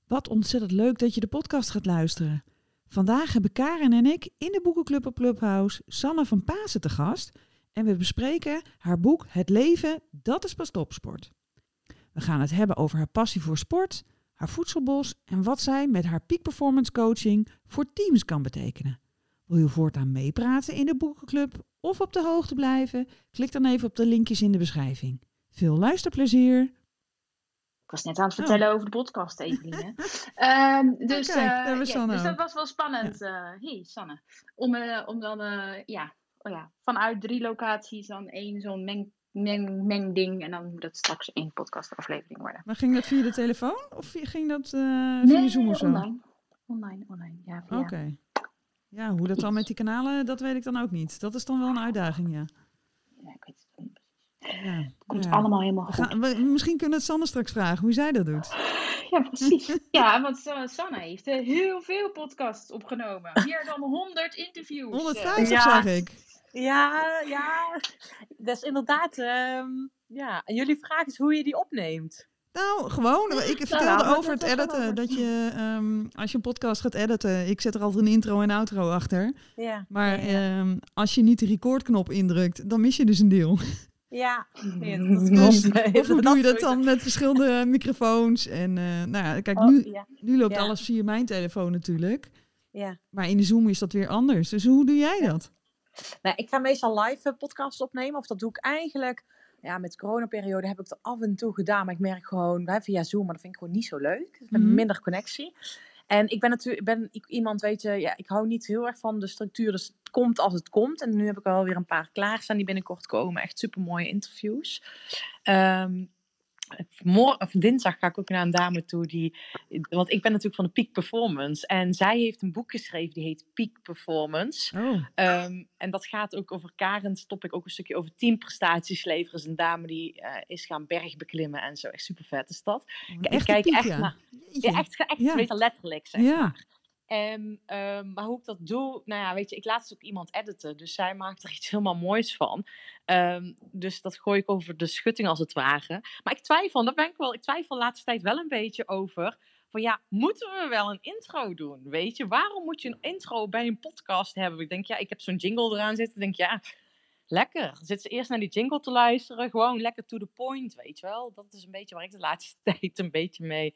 Wat ontzettend leuk dat je de podcast gaat luisteren. Vandaag hebben Karen en ik in de boekenclub op Clubhouse Sanne van Pasen te gast. En we bespreken haar boek Het leven, dat is pas topsport. We gaan het hebben over haar passie voor sport, haar voedselbos en wat zij met haar peak performance coaching voor teams kan betekenen. Wil je voortaan meepraten in de boekenclub of op de hoogte blijven? Klik dan even op de linkjes in de beschrijving. Veel luisterplezier! Ik was net aan het vertellen over de podcast, Eveline. Dus dat was wel spannend. Ja. Hey, Sanne. Om dan vanuit 3 locaties dan 1 zo'n mengding. En dan moet dat straks 1 podcastaflevering worden. Maar ging dat via de telefoon of ging dat via Zoom of zo? Online. Ja, Oké. Ja, hoe dat dan met die kanalen, dat weet ik dan ook niet. Dat is dan wel een uitdaging, ja. Ja, ik weet het niet precies. Ja, het komt allemaal helemaal goed. Misschien kunnen we het Sanne straks vragen hoe zij dat doet. Ja, precies. Ja, want Sanne heeft heel veel podcasts opgenomen. Meer dan 100 interviews. 150 zag ik. Ja. Dat is inderdaad... En jullie vragen is hoe je die opneemt. Nou, gewoon. Ik vertelde over het editen. Dat je, als je een podcast gaat editen, ik zet er altijd een intro en outro achter. Ja. Maar als je niet de recordknop indrukt, dan mis je dus een deel. Ja. Of hoe doe je dat dan met verschillende microfoons? En kijk, nu loopt alles via mijn telefoon natuurlijk. Ja. Maar in de Zoom is dat weer anders. Dus hoe doe jij dat? Nou, ik ga meestal live podcasts opnemen. Of dat doe ik eigenlijk... Ja, met de coronaperiode heb ik het af en toe gedaan. Maar ik merk gewoon, via Zoom, maar dat vind ik gewoon niet zo leuk. Ik heb minder connectie. En ik ben iemand, weet je, ik hou niet heel erg van de structuur. Dus het komt als het komt. En nu heb ik alweer een paar klaarstaan die binnenkort komen. Echt supermooie interviews. Dinsdag ga ik ook naar een dame toe want ik ben natuurlijk van de Peak Performance en zij heeft een boek geschreven die heet Peak Performance. En dat gaat ook over Karen's topic, ook een stukje over teamprestaties leveren. Is een dame die is gaan bergbeklimmen en zo, echt super vet is dat. Ik kijk echt naar, echt weet je, letterlijk zeg maar. Maar hoe ik dat doe, weet je, ik laat ook iemand editen, dus zij maakt er iets helemaal moois van. Dus dat gooi ik over de schutting als het ware. Maar ik twijfel de laatste tijd wel een beetje over, van ja, moeten we wel een intro doen, weet je? Waarom moet je een intro bij een podcast hebben? Ik denk, ik heb zo'n jingle eraan zitten, ik denk, lekker. Zit ze eerst naar die jingle te luisteren, gewoon lekker to the point, weet je wel? Dat is een beetje waar ik de laatste tijd een beetje mee,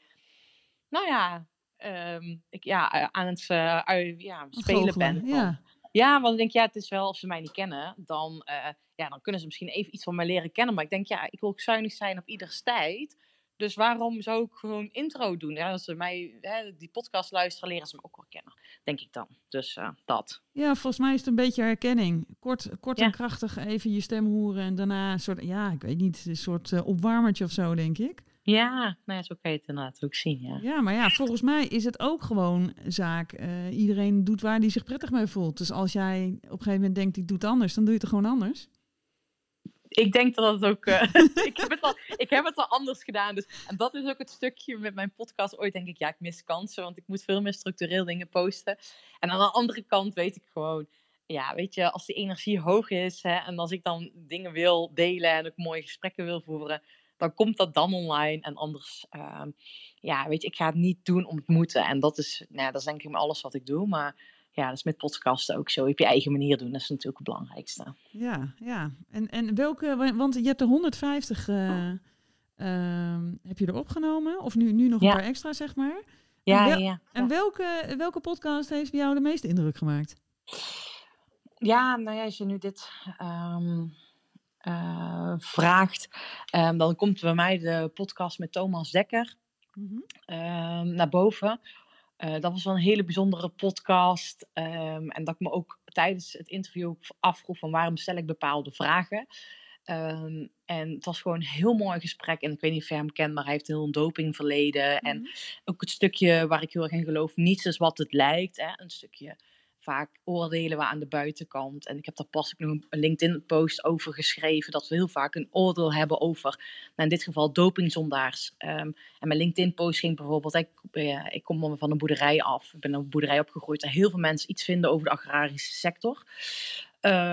aan het spelen ben. Ja, want ik denk, het is wel, als ze mij niet kennen, dan kunnen ze misschien even iets van mij leren kennen. Maar ik denk, ik wil ook zuinig zijn op ieders tijd. Dus waarom zou ik gewoon intro doen? Ja, als ze mij die podcast luisteren, leren ze me ook wel kennen. Denk ik dan. Dus dat. Ja, volgens mij is het een beetje herkenning. Kort en krachtig even je stem horen en daarna een soort, ik weet niet, een soort opwarmertje of zo, denk ik. Ja, zo kan je het inderdaad ook zien, ja. Ja, maar volgens mij is het ook gewoon zaak. Iedereen doet waar hij zich prettig mee voelt. Dus als jij op een gegeven moment denkt, ik doe het anders, dan doe je het gewoon anders. Ik denk dat het ook... ik heb het al anders gedaan. Dus, en dat is ook het stukje met mijn podcast. Ooit denk ik, ik mis kansen, want ik moet veel meer structureel dingen posten. En aan de andere kant weet ik gewoon... Ja, weet je, als die energie hoog is en als ik dan dingen wil delen en ook mooie gesprekken wil voeren, dan komt dat dan online. En anders, weet je, ik ga het niet doen om het moeten. En dat is denk ik alles wat ik doe. Maar dat is met podcasten ook zo. Op je eigen manier doen, dat is natuurlijk het belangrijkste. Ja. En welke, want je hebt er 150 heb je er opgenomen? Of nu nog een paar extra, zeg maar? En welke podcast heeft bij jou de meeste indruk gemaakt? Als je nu dit vraagt, dan komt bij mij de podcast met Thomas Dekker naar boven. Dat was wel een hele bijzondere podcast. En dat ik me ook tijdens het interview afvroeg van waarom stel ik bepaalde vragen. En het was gewoon een heel mooi gesprek. En ik weet niet of je hem kent, maar hij heeft heel een dopingverleden. En ook het stukje waar ik heel erg in geloof, niets is wat het lijkt. Hè? Een stukje vaak oordelen we aan de buitenkant. En ik heb daar pas nog een LinkedIn-post over geschreven, dat we heel vaak een oordeel hebben over, in dit geval, dopingzondaars. En mijn LinkedIn-post ging bijvoorbeeld, ik kom van een boerderij af. Ik ben op een boerderij opgegroeid en heel veel mensen iets vinden over de agrarische sector.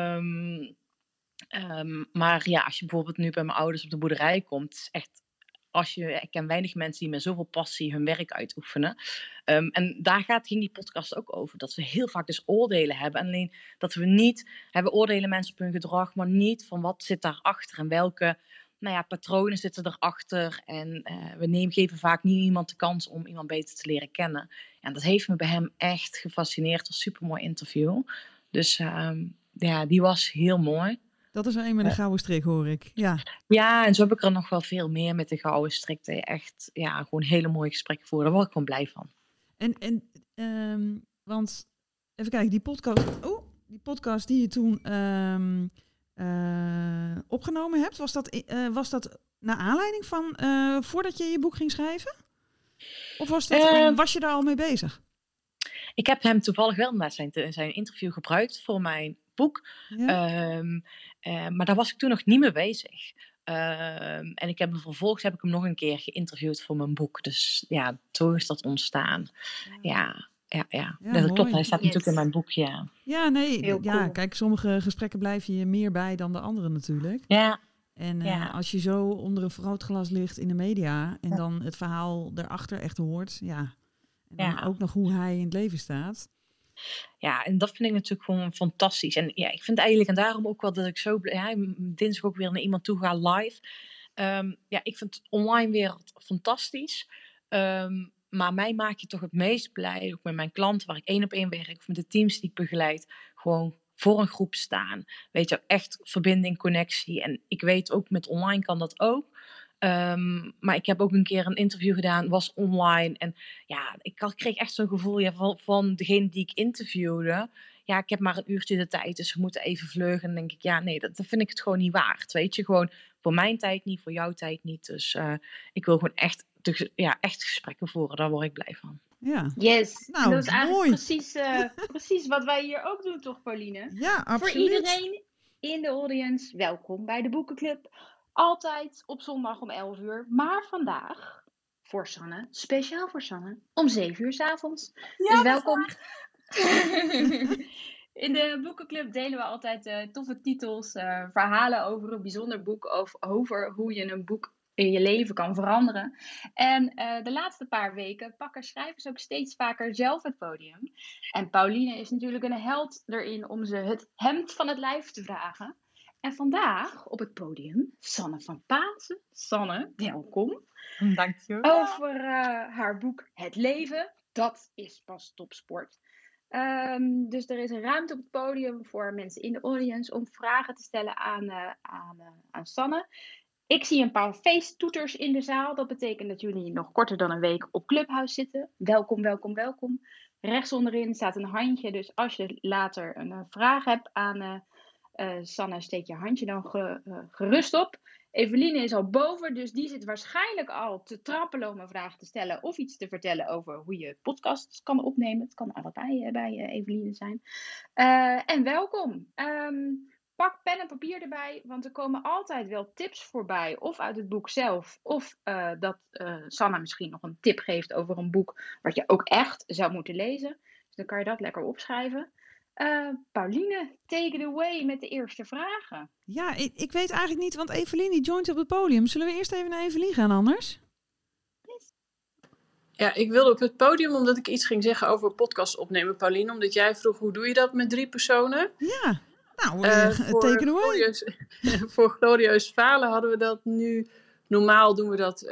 Maar als je bijvoorbeeld nu bij mijn ouders op de boerderij komt, is echt Ik ken weinig mensen die met zoveel passie hun werk uitoefenen. En daar ging die podcast ook over. Dat we heel vaak dus oordelen hebben. Alleen dat we oordelen mensen op hun gedrag, maar niet van wat zit daarachter en welke patronen zitten erachter. En we geven vaak niet iemand de kans om iemand beter te leren kennen. En dat heeft me bij hem echt gefascineerd. Het was een supermooi interview. Dus die was heel mooi. Dat is een met een gouden strik, hoor ik. Ja, en zo heb ik er nog wel veel meer met de gouden strik. Dat je echt gewoon hele mooie gesprekken voert. Daar word ik gewoon blij van. Want, even kijken, die podcast die je toen opgenomen hebt, was dat naar aanleiding van voordat je je boek ging schrijven? Of was je daar al mee bezig? Ik heb hem toevallig wel naar zijn interview gebruikt voor mijn boek. Ja. Maar daar was ik toen nog niet mee bezig. En vervolgens heb ik hem nog een keer geïnterviewd voor mijn boek. Dus ja, zo is dat ontstaan. Ja, dat klopt. Hij staat natuurlijk in mijn boek, ja. Ja, cool. Kijk, sommige gesprekken blijf je meer bij dan de andere natuurlijk. Ja. En als je zo onder een vergrootglas ligt in de media en dan het verhaal erachter echt hoort, en dan ook nog hoe hij in het leven staat. Ja, en dat vind ik natuurlijk gewoon fantastisch. En ja, ik vind eigenlijk, en daarom ook wel dat ik zo dinsdag ook weer naar iemand toe ga live. Ik vind de online wereld fantastisch. Maar mij maak je toch het meest blij, ook met mijn klanten waar ik 1-op-1 werk, of met de teams die ik begeleid, gewoon voor een groep staan. Weet je, echt verbinding, connectie. En ik weet ook, met online kan dat ook. Maar ik heb ook een keer een interview gedaan, was online. En ja, ik kreeg echt zo'n gevoel van degene die ik interviewde. Ja, ik heb maar een uurtje de tijd, dus we moeten even vleugen. En dan denk ik, nee, dat vind ik het gewoon niet waard. Weet je, gewoon voor mijn tijd niet, voor jouw tijd niet. Dus ik wil gewoon echt gesprekken voeren, daar word ik blij van. Ja. Yes, nou, dat is eigenlijk precies wat wij hier ook doen, toch, Pauline? Ja, absoluut. Voor iedereen in de audience, welkom bij de Boekenclub. Altijd op zondag om 11 uur. Maar vandaag, voor Sanne, speciaal voor Sanne, om 7 uur 's avonds. Ja, dus welkom. In de Boekenclub delen we altijd toffe titels, verhalen over een bijzonder boek. Of over hoe je een boek in je leven kan veranderen. En de laatste paar weken pakken schrijvers ook steeds vaker zelf het podium. En Pauline is natuurlijk een held erin om ze het hemd van het lijf te vragen. En vandaag op het podium Sanne van Paasen. Sanne, welkom. Dank je wel. Over haar boek Het leven, dat is pas topsport. Dus er is een ruimte op het podium voor mensen in de audience om vragen te stellen aan Sanne. Ik zie een paar feesttoeters in de zaal. Dat betekent dat jullie nog korter dan een week op Clubhouse zitten. Welkom, welkom, welkom. Rechts onderin staat een handje. Dus als je later een vraag hebt aan Sanne, steek je handje dan gerust op. Eveline is al boven, dus die zit waarschijnlijk al te trappelen om een vraag te stellen of iets te vertellen over hoe je podcasts kan opnemen. Het kan allebei bij Eveline zijn. En welkom. Pak pen en papier erbij, want er komen altijd wel tips voorbij. Of uit het boek zelf, of dat Sanne misschien nog een tip geeft over een boek wat je ook echt zou moeten lezen. Dus dan kan je dat lekker opschrijven. Pauline, take it away met de eerste vragen. Ja, ik weet eigenlijk niet, want Eveline die joint op het podium. Zullen we eerst even naar Eveline gaan anders? Yes. Ja, ik wilde op het podium omdat ik iets ging zeggen over podcast opnemen, Pauline. Omdat jij vroeg, hoe doe je dat met 3 personen? Ja, nou, take it away. Voor Glorieus Falen hadden we dat nu. Normaal doen we dat.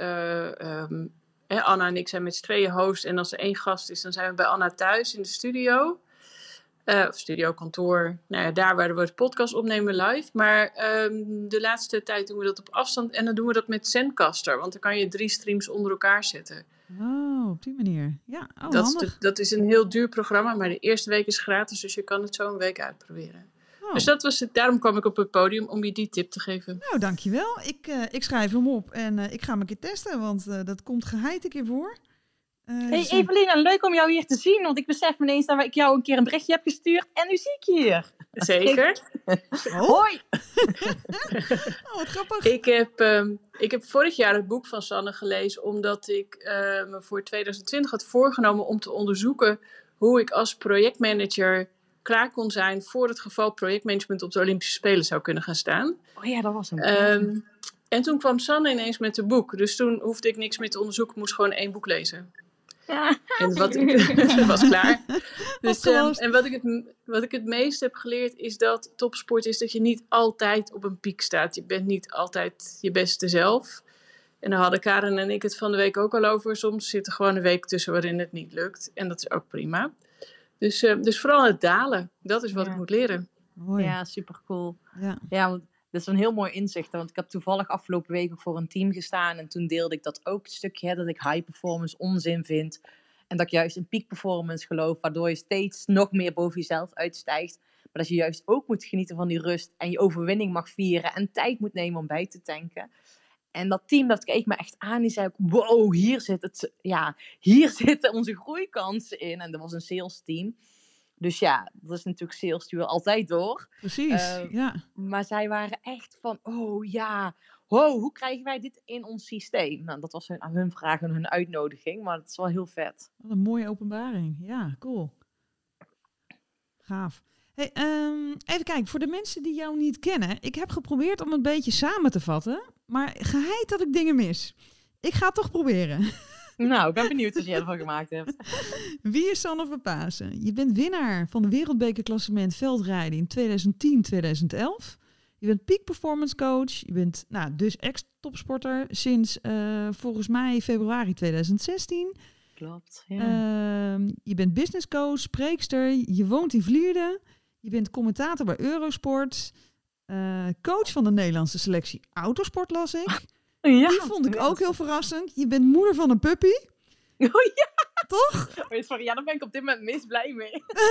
Anna en ik zijn met z'n tweeën host. En als er 1 gast is, dan zijn we bij Anna thuis in de studio. Of studiokantoor. Nou ja, daar waar we het podcast opnemen live. Maar de laatste tijd doen we dat op afstand. En dan doen we dat met Zencaster. Want dan kan je 3 streams onder elkaar zetten. Oh, op die manier. Ja, dat is een heel duur programma. Maar de eerste week is gratis. Dus je kan het zo een week uitproberen. Oh. Dus dat was het. Daarom kwam ik op het podium om je die tip te geven. Nou, dankjewel. Ik schrijf hem op. En ik ga hem een keer testen. Want dat komt geheid een keer voor. Hey Eveline, leuk om jou hier te zien, want ik besef me ineens dat ik jou een keer een berichtje heb gestuurd en nu zie ik je hier. Zeker. Hoi! Wat grappig. Ik heb vorig jaar het boek van Sanne gelezen, omdat ik me voor 2020 had voorgenomen om te onderzoeken hoe ik als projectmanager klaar kon zijn voor het geval projectmanagement op de Olympische Spelen zou kunnen gaan staan. Oh ja, dat was hem. En toen kwam Sanne ineens met een boek. Dus toen hoefde ik niks meer te onderzoeken. Moest gewoon 1 boek lezen. Ja. En dat was klaar. Dus, en wat ik het meest heb geleerd is dat topsport is dat je niet altijd op een piek staat. Je bent niet altijd je beste zelf. En daar hadden Karen en ik het van de week ook al over. Soms zit er gewoon een week tussen waarin het niet lukt. En dat is ook prima. Dus vooral het dalen. Dat is wat ik moet leren. Mooi. Ja, super cool. Ja, want dat is een heel mooi inzicht. Want ik heb toevallig afgelopen week ook voor een team gestaan. En toen deelde ik dat ook een stukje. Dat ik high performance onzin vind. En dat ik juist in peak performance geloof. Waardoor je steeds nog meer boven jezelf uitstijgt. Maar dat je juist ook moet genieten van die rust. En je overwinning mag vieren. En tijd moet nemen om bij te tanken. En dat team, dat keek me echt aan. Die zei ook, wow, hier zitten onze groeikansen in. En dat was een sales team. Dus ja, dat is natuurlijk sales die we altijd door. Precies, ja. Maar zij waren echt van, hoe krijgen wij dit in ons systeem? Nou, dat was hun vraag en hun uitnodiging. Maar het is wel heel vet. Wat een mooie openbaring. Ja, cool. Gaaf. Hey, even kijken, voor de mensen die jou niet kennen. Ik heb geprobeerd om een beetje samen te vatten. Maar geheid dat ik dingen mis. Ik ga het toch proberen. Nou, ik ben benieuwd wat je ervan gemaakt hebt. Wie is Sanne van Pasen? Je bent winnaar van de wereldbekerklassement veldrijden in 2010-2011. Je bent peak performance coach. Je bent dus ex-topsporter sinds volgens mij februari 2016. Klopt, ja. Je bent business coach, spreekster. Je woont in Vlierde. Je bent commentator bij Eurosport. Coach van de Nederlandse selectie autosport las ik. Ja, die vond ik ook heel verrassend. Je bent moeder van een puppy. Oh ja. Toch? Oh, sorry, ja, daar ben ik op dit moment mis blij mee.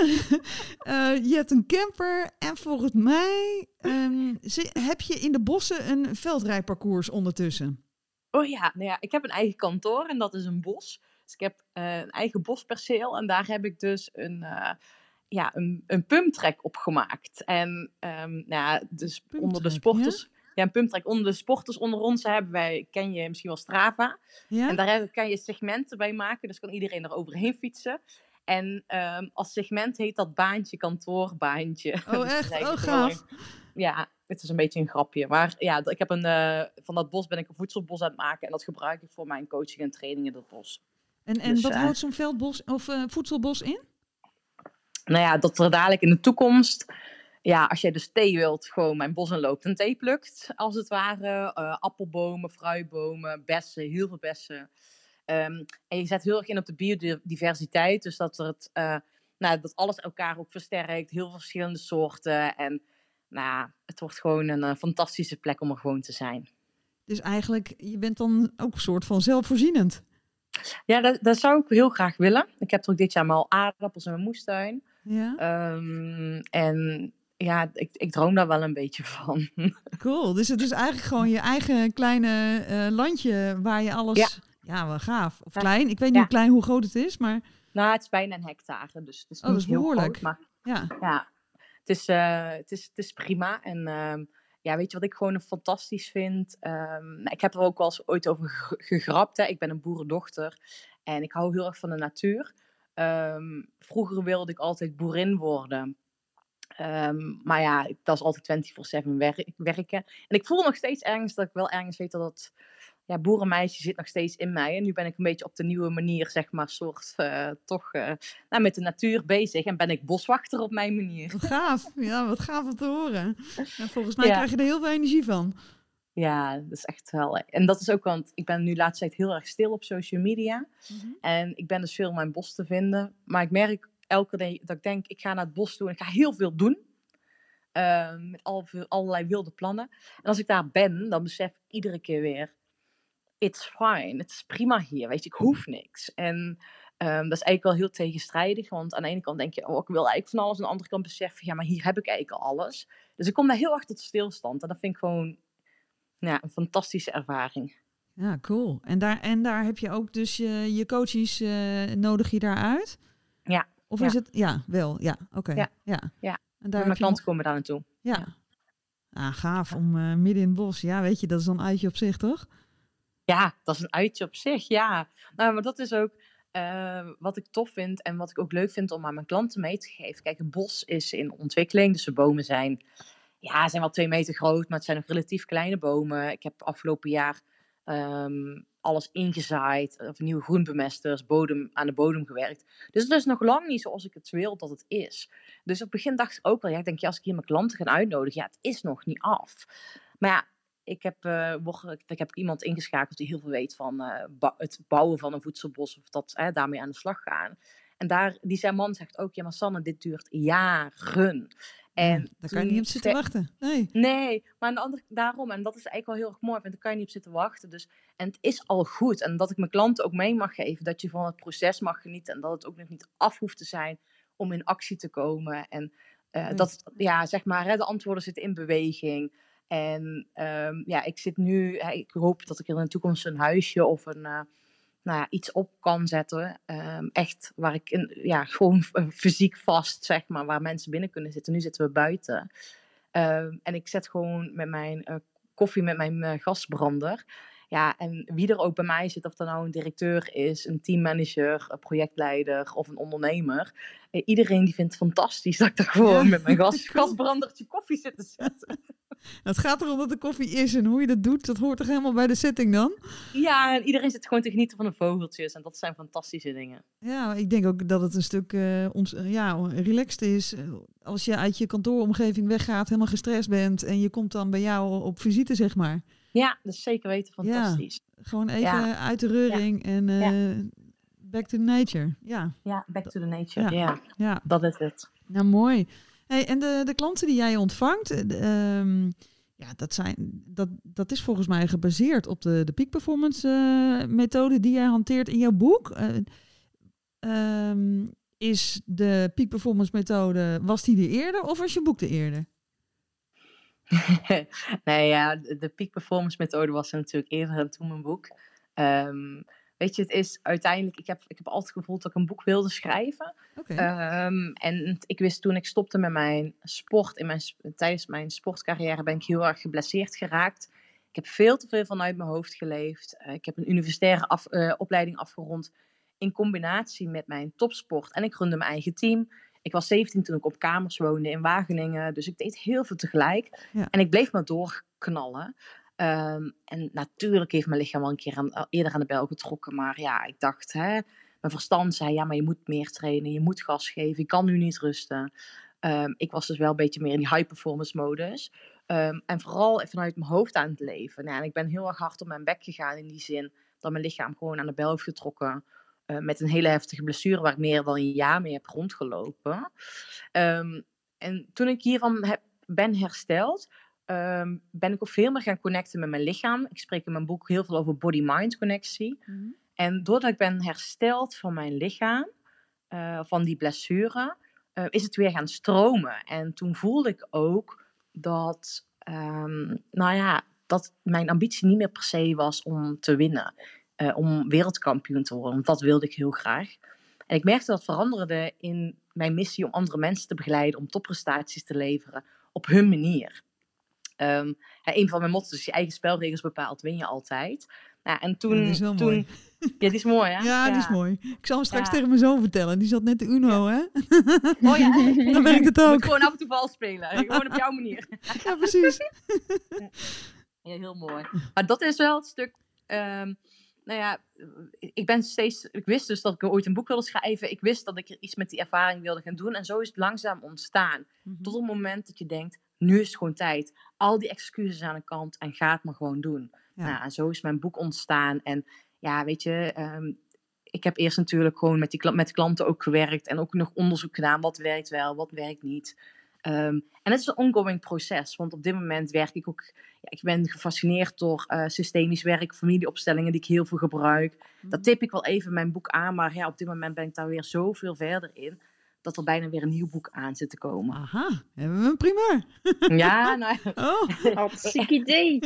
Je hebt een camper en volgens mij heb je in de bossen een veldrijparcours ondertussen. Oh ja, nou ja, ik heb een eigen kantoor en dat is een bos. Dus ik heb een eigen bosperceel en daar heb ik dus een pumptrack op gemaakt. En dus onder de sporters... Ja? Ja, een pumptrack onder de sporters onder ons ken je misschien wel Strava. Ja? En daar kan je segmenten bij maken, dus kan iedereen er overheen fietsen. En als segment heet dat baantje kantoorbaantje. Oh echt? Oh gaaf. Ja, het is een beetje een grapje. Maar ja, ik heb van dat bos ben ik een voedselbos aan het maken. En dat gebruik ik voor mijn coaching en training in dat bos. En dus, wat houdt zo'n veldbos of voedselbos in? Nou ja, dat er dadelijk in de toekomst... Ja, als jij dus thee wilt, gewoon mijn bos in loopt en thee plukt, als het ware. Appelbomen, fruitbomen, bessen, heel veel bessen. En je zet heel erg in op de biodiversiteit. Dus dat dat alles elkaar ook versterkt. Heel veel verschillende soorten. En het wordt gewoon een fantastische plek om er gewoon te zijn. Dus eigenlijk, je bent dan ook een soort van zelfvoorzienend. Ja, dat zou ik heel graag willen. Ik heb er ook dit jaar maar al aardappels in mijn moestuin. Ja. En... Ja, ik droom daar wel een beetje van. Cool. Dus het is eigenlijk gewoon je eigen kleine landje waar je alles... Ja, wel gaaf. Of klein. Ik weet niet hoe groot het is, maar... Nou, het is bijna een hectare. Dus het is niet dat is behoorlijk. Heel groot, maar het is prima. En weet je wat ik gewoon fantastisch vind? Ik heb er ook wel eens ooit over gegrapt. Hè. Ik ben een boerendochter. En ik hou heel erg van de natuur. Vroeger wilde ik altijd boerin worden. Maar ja, dat is altijd 24/7 werken. En ik voel nog steeds ergens dat ik wel ergens weet dat boerenmeisje zit nog steeds in mij. En nu ben ik een beetje op de nieuwe manier, zeg maar, met de natuur bezig. En ben ik boswachter op mijn manier. Wat gaaf. Ja, wat gaaf om te horen. En volgens mij krijg je er heel veel energie van. Ja, dat is echt wel... En dat is ook, want ik ben nu laatst tijd heel erg stil op social media. Mm-hmm. En ik ben dus veel in mijn bos te vinden. Maar ik merk... elke dag dat ik denk, ik ga naar het bos toe en ik ga heel veel doen. Met allerlei wilde plannen. En als ik daar ben, dan besef ik iedere keer weer... It's fine, het is prima hier, weet je, ik hoef niks. En dat is eigenlijk wel heel tegenstrijdig. Want aan de ene kant denk je, ik wil eigenlijk van alles. Aan de andere kant besef je, maar hier heb ik eigenlijk al alles. Dus ik kom daar heel erg tot stilstand. En dat vind ik gewoon een fantastische ervaring. Ja, cool. En daar heb je ook dus je coaches, nodig je daar uit? Ja. Of is het... Ja, wel. Ja, oké. Ja. En mijn klanten komen daar naartoe. Ja. Gaaf om midden in het bos. Ja, weet je, dat is dan een uitje op zich, toch? Ja, dat is een uitje op zich, ja. Nou, maar dat is ook wat ik tof vind en wat ik ook leuk vind om aan mijn klanten mee te geven. Kijk, een bos is in ontwikkeling, dus de bomen zijn Ja, zijn wel 2 meter groot, maar het zijn nog relatief kleine bomen. Ik heb afgelopen jaar alles ingezaaid, of nieuwe groenbemesters, aan de bodem gewerkt. Dus het is nog lang niet zoals ik het wil dat het is. Dus op het begin dacht ik ook wel, ik denk, als ik hier mijn klanten ga uitnodigen, het is nog niet af. Maar ja, ik heb iemand ingeschakeld die heel veel weet van het bouwen van een voedselbos, of dat daarmee aan de slag gaan. En zijn man zegt ook, ja, maar Sanne, dit duurt jaren. En daar kan je niet op zitten wachten. Nee, maar daarom, en dat is eigenlijk wel heel erg mooi, want daar kan je niet op zitten wachten. Dus, en het is al goed. En dat ik mijn klanten ook mee mag geven, dat je van het proces mag genieten en dat het ook nog niet af hoeft te zijn om in actie te komen. En de antwoorden zitten in beweging. En ik zit nu, ik hoop dat ik er in de toekomst een huisje of iets op kan zetten. Echt waar ik gewoon fysiek vast, zeg maar, waar mensen binnen kunnen zitten. Nu zitten we buiten. En ik zet gewoon met mijn koffie met mijn gasbrander. Ja, en wie er ook bij mij zit, of dat nou een directeur is, een teammanager, een projectleider of een ondernemer. Iedereen die vindt het fantastisch dat ik er gewoon met mijn gasbrandertje koffie zit te zetten. Het gaat erom dat de koffie is en hoe je dat doet, dat hoort toch helemaal bij de setting dan? Ja, en iedereen zit gewoon te genieten van de vogeltjes en dat zijn fantastische dingen. Ja, ik denk ook dat het een stuk relaxed is. Als je uit je kantooromgeving weggaat, helemaal gestrest bent en je komt dan bij jou op visite, zeg maar. Ja, dat is zeker weten fantastisch. Ja, gewoon even uit de reuring en back to nature. Ja, back to the nature. Ja, dat is het. Nou, mooi. Hey, en de klanten die jij ontvangt, dat is volgens mij gebaseerd op de peak performance methode die jij hanteert in jouw boek. Is de peak performance methode, was die er eerder of was je boek er eerder? Nee, ja, de peak performance methode was er natuurlijk eerder dan toen mijn boek. Weet je, het is uiteindelijk, ik heb altijd gevoeld dat ik een boek wilde schrijven. Okay. En ik wist toen ik stopte met mijn sport, tijdens mijn sportcarrière ben ik heel erg geblesseerd geraakt. Ik heb veel te veel vanuit mijn hoofd geleefd. Ik heb een universitaire opleiding afgerond in combinatie met mijn topsport. En ik runde mijn eigen team. Ik was 17 toen ik op kamers woonde in Wageningen. Dus ik deed heel veel tegelijk. Ja. En ik bleef maar doorknallen. En natuurlijk heeft mijn lichaam al een keer eerder aan de bel getrokken. Maar ja, ik dacht, mijn verstand zei, ja, maar je moet meer trainen. Je moet gas geven. Ik kan nu niet rusten. Ik was dus wel een beetje meer in die high performance modus. En vooral vanuit mijn hoofd aan het leven. Nou, en ik ben heel erg hard op mijn bek gegaan in die zin dat mijn lichaam gewoon aan de bel heeft getrokken. Met een hele heftige blessure waar ik meer dan een jaar mee heb rondgelopen. En toen ik hiervan ben hersteld, ben ik ook veel meer gaan connecten met mijn lichaam. Ik spreek in mijn boek heel veel over body-mind connectie. Mm-hmm. En doordat ik ben hersteld van mijn lichaam, van die blessure, is het weer gaan stromen. En toen voelde ik ook dat, dat mijn ambitie niet meer per se was om te winnen. Om wereldkampioen te worden, want dat wilde ik heel graag. En ik merkte dat veranderde in mijn missie om andere mensen te begeleiden, om topprestaties te leveren op hun manier. Een van mijn motto's is: je eigen spelregels bepaalt, win je altijd. Nou, en toen, die is wel mooi. Ja, die is mooi, hè? Ja, die is mooi. Ik zal hem straks tegen mijn zoon vertellen. Die zat net de Uno, hè? Oh ja. Dan werkt het ook. Je moet gewoon af en toe vals spelen. Gewoon op jouw manier. Ja, precies. Ja, heel mooi. Maar dat is wel het stuk. Ik wist dus dat ik ooit een boek wilde schrijven. Ik wist dat ik er iets met die ervaring wilde gaan doen. En zo is het langzaam ontstaan. Mm-hmm. Tot het moment dat je denkt, nu is het gewoon tijd. Al die excuses aan de kant en ga het maar gewoon doen. Ja. Nou, en zo is mijn boek ontstaan. En ja, weet je, ik heb eerst natuurlijk gewoon met klanten ook gewerkt. En ook nog onderzoek gedaan. Wat werkt wel, wat werkt niet. En het is een ongoing proces, want op dit moment werk ik ook, ik ben gefascineerd door systemisch werk, familieopstellingen die ik heel veel gebruik. Dat tip ik wel even in mijn boek aan, maar ja, op dit moment ben ik daar weer zoveel verder in, dat er bijna weer een nieuw boek aan zit te komen. Aha, hebben we een primeur? Ja, nou hartstikke idee.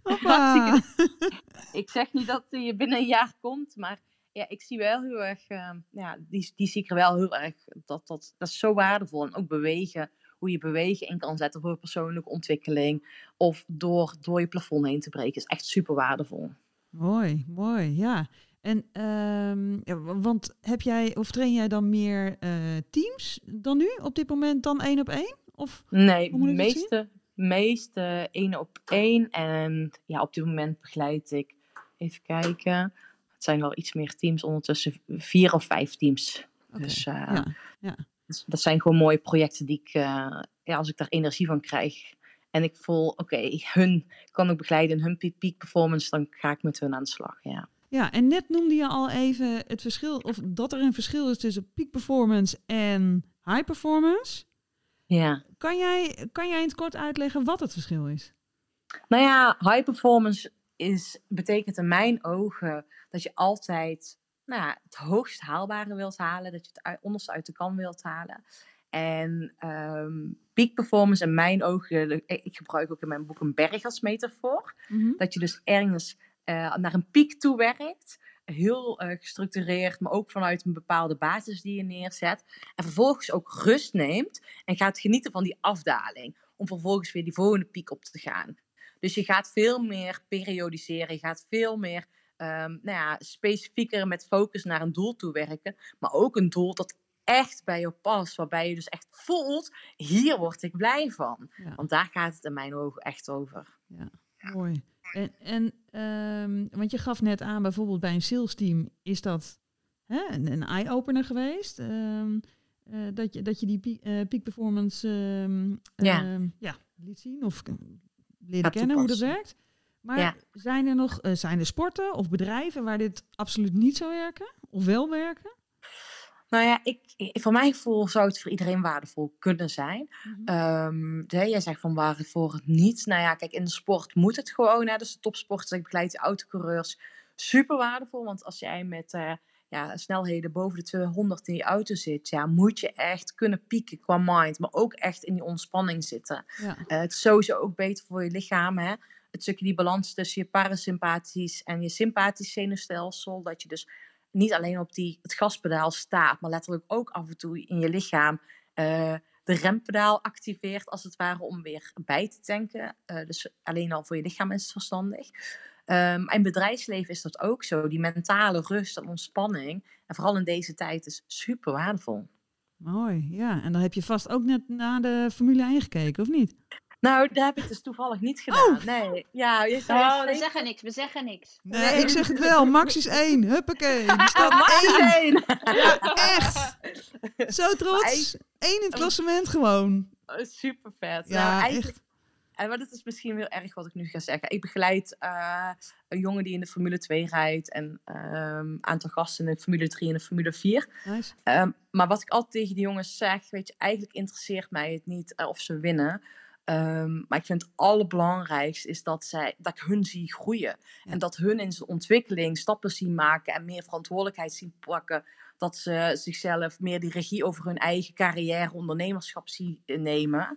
Ik zeg niet dat je binnen een jaar komt, maar ja, ik zie wel heel erg, die zie ik er wel heel erg, dat is zo waardevol. En ook bewegen. Hoe je bewegen in kan zetten voor persoonlijke ontwikkeling. Of door je plafond heen te breken. Is echt super waardevol. Mooi, ja. En, want train jij dan meer teams dan nu op dit moment dan 1-op-1? Of, nee, de meeste 1-op-1. En ja, op dit moment begeleid ik, even kijken, het zijn wel iets meer teams, ondertussen 4 of 5 teams. Okay. Dus ja. Dat zijn gewoon mooie projecten die ik, als ik daar energie van krijg en ik voel, hun kan ik begeleiden in hun peak performance, dan ga ik met hun aan de slag, ja. Ja, en net noemde je al even het verschil, of dat er een verschil is tussen peak performance en high performance. Ja. Kan jij in het kort uitleggen wat het verschil is? Nou ja, high performance betekent in mijn ogen dat je altijd het hoogst haalbare wilt halen. Dat je het onderste uit de kan wilt halen. En peak performance in mijn ogen, ik gebruik ook in mijn boek een berg als metafoor. Mm-hmm. Dat je dus ergens naar een piek toe werkt. Heel gestructureerd, maar ook vanuit een bepaalde basis die je neerzet. En vervolgens ook rust neemt en gaat genieten van die afdaling. Om vervolgens weer die volgende piek op te gaan. Dus je gaat veel meer periodiseren. Je gaat veel meer specifieker met focus naar een doel toe werken. Maar ook een doel dat echt bij je past. Waarbij je dus echt voelt, hier word ik blij van. Ja. Want daar gaat het in mijn ogen echt over. Ja, mooi. Want je gaf net aan, bijvoorbeeld bij een sales team is dat een eye-opener geweest. Dat je die peak performance liet zien of leren kennen hoe dat werkt. Maar zijn er sporten of bedrijven waar dit absoluut niet zou werken? Of wel werken? Nou ja, voor mijn gevoel zou het voor iedereen waardevol kunnen zijn. Mm-hmm. Jij zegt van waarvoor het niet. Nou ja, kijk, in de sport moet het gewoon. Dus de topsporters, ik begeleid de autocoureurs. Super waardevol, want als jij met snelheden boven de 200 in je auto zit, moet je echt kunnen pieken qua mind, maar ook echt in die ontspanning zitten. Ja. Het is sowieso ook beter voor je lichaam, hè? Het stukje die balans tussen je parasympathisch en je sympathisch zenuwstelsel, dat je dus niet alleen op het gaspedaal staat, maar letterlijk ook af en toe in je lichaam de rempedaal activeert, als het ware, om weer bij te tanken. Dus alleen al voor je lichaam is het verstandig. In bedrijfsleven is dat ook zo. Die mentale rust en ontspanning, en vooral in deze tijd, is super waardevol. Mooi, ja. En dan heb je vast ook net naar de Formule 1 gekeken, of niet? Nou, dat heb ik dus toevallig niet gedaan. Oh. Nee. Ja, we zeggen niks. Nee, ik zeg het wel. Max is 1. Huppakee. Die staat Max is 1. Ja, echt. Zo trots. 1 in het klassement gewoon. Super vet. Ja, eigenlijk. Maar dat is misschien heel erg wat ik nu ga zeggen. Ik begeleid een jongen die in de Formule 2 rijdt. En een aantal gasten in de Formule 3 en de Formule 4. Nice. Maar wat ik altijd tegen die jongens zeg, weet je, eigenlijk interesseert mij het niet of ze winnen. Maar ik vind het allerbelangrijkste is dat ik hun zie groeien. Ja. En dat hun in zijn ontwikkeling stappen zien maken en meer verantwoordelijkheid zien pakken. Dat ze zichzelf meer die regie over hun eigen carrière, ondernemerschap zien nemen.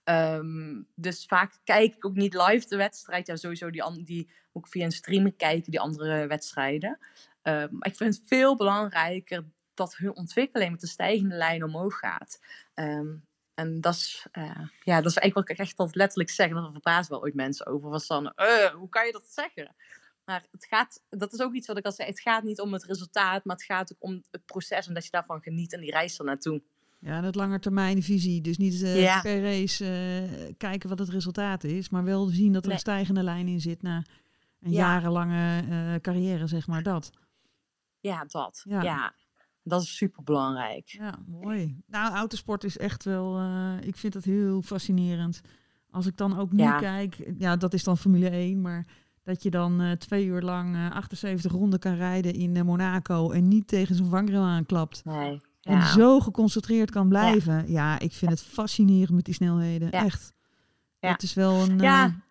Dus vaak kijk ik ook niet live de wedstrijd. Ja, sowieso die ook via een stream kijken, die andere wedstrijden. Maar ik vind het veel belangrijker dat hun ontwikkeling met de stijgende lijn omhoog gaat. En dat is eigenlijk wat ik echt altijd letterlijk zeg. En daar verbaast wel ooit mensen over. Van Sanne, hoe kan je dat zeggen? Maar dat is ook iets wat ik al zei. Het gaat niet om het resultaat, maar het gaat ook om het proces. En dat je daarvan geniet en die reis er naartoe. Ja, dat langetermijnvisie. Dus niet per race kijken wat het resultaat is. Maar wel zien dat er een stijgende lijn in zit na een jarenlange carrière, zeg maar. Dat. Ja, dat. Ja. Dat is super belangrijk. Ja, mooi. Nou, autosport is echt wel, ik vind dat heel fascinerend. Als ik dan ook nu kijk, dat is dan Formule 1, maar dat je dan 2 uur lang 78 ronden kan rijden in Monaco en niet tegen zo'n vangrail aanklapt. Nee. En zo geconcentreerd kan blijven. Ja, ik vind het fascinerend met die snelheden. Ja. Echt. Ja. Het is wel een...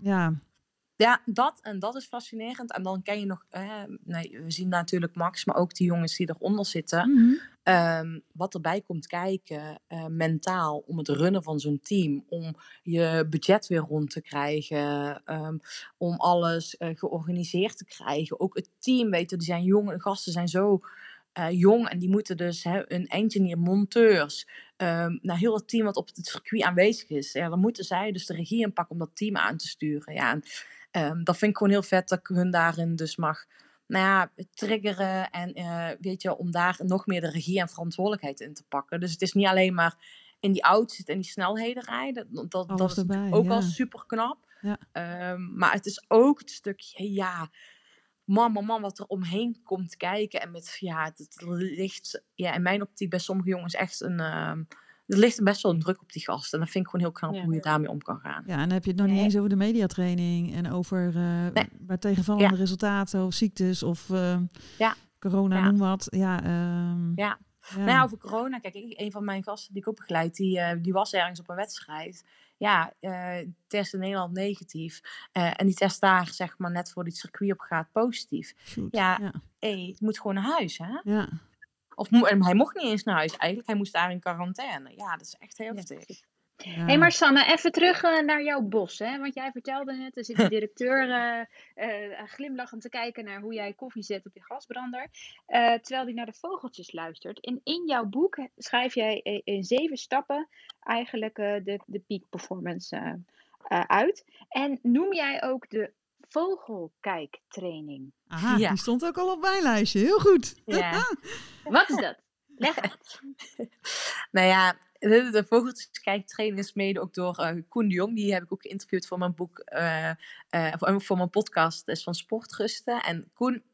Ja, dat is fascinerend. En dan ken je nog... we zien natuurlijk Max, maar ook die jongens die eronder zitten. Mm-hmm. Wat erbij komt kijken, mentaal, om het runnen van zo'n team. Om je budget weer rond te krijgen. Om alles georganiseerd te krijgen. Ook het team, die zijn jong. De gasten zijn zo... jong en die moeten dus een engineer, monteurs, heel het team wat op het circuit aanwezig is. Ja, dan moeten zij dus de regie inpakken om dat team aan te sturen. Ja, en dat vind ik gewoon heel vet dat ik hun daarin dus mag triggeren en om daar nog meer de regie en verantwoordelijkheid in te pakken. Dus het is niet alleen maar in die auto zit en die snelheden rijden. Dat is erbij, ook al super knap. Ja. Maar het is ook het stukje, man, wat er omheen komt kijken. En met, het ligt in mijn optiek bij sommige jongens echt er ligt best wel een druk op die gasten. En dat vind ik gewoon heel knap hoe je daarmee om kan gaan. Ja, en dan heb je het nog niet eens over de mediatraining en over bij tegenvallende resultaten of ziektes of corona, noem wat. Nou, over corona, kijk, een van mijn gasten die ik ook begeleid, die was ergens op een wedstrijd. Test in Nederland negatief. En die test daar, zeg maar, net voor die circuit op gaat, positief. Het moet gewoon naar huis, hè? Ja. En hij mocht niet eens naar huis eigenlijk. Hij moest daar in quarantaine. Ja, dat is echt heel heftig. Ja. Hey, maar Sanne, even terug naar jouw bos. Hè? Want jij vertelde net, er zit de directeur glimlachend te kijken naar hoe jij koffie zet op je gasbrander. Terwijl hij naar de vogeltjes luistert. En in jouw boek schrijf jij in 7 stappen eigenlijk de peak performance uit. En noem jij ook de vogelkijktraining. Aha, die stond ook al op mijn lijstje. Heel goed. Ja. Wat is dat? Leg uit. Nou ja, de vogelkijktraining is mede ook door Koen de Jong. Die heb ik ook geïnterviewd voor mijn boek, voor mijn podcast, is van Sportrusten. En Koen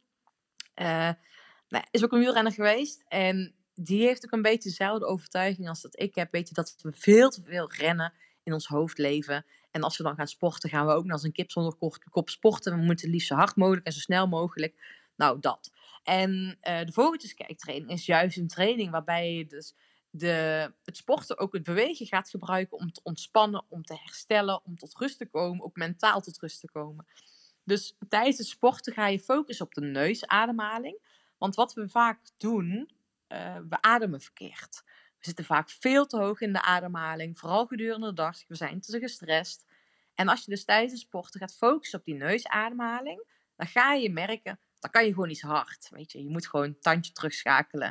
is ook een wielrenner geweest. En die heeft ook een beetje dezelfde overtuiging als dat ik heb. Weet je, dat we veel te veel rennen in ons hoofd leven. En als we dan gaan sporten, gaan we ook als een kip zonder kop sporten. We moeten het liefst zo hard mogelijk en zo snel mogelijk. Nou, dat. En de vogeltjeskijktraining is juist een training waarbij je dus het sporten, ook het bewegen gaat gebruiken om te ontspannen, om te herstellen, om tot rust te komen, ook mentaal tot rust te komen. Dus tijdens het sporten ga je focussen op de neusademhaling. Want wat we vaak doen, we ademen verkeerd. We zitten vaak veel te hoog in de ademhaling, vooral gedurende de dag. We zijn te gestrest. En als je dus tijdens het sporten gaat focussen op die neusademhaling, dan ga je merken, dan kan je gewoon niet zo hard. Weet je moet gewoon een tandje terugschakelen.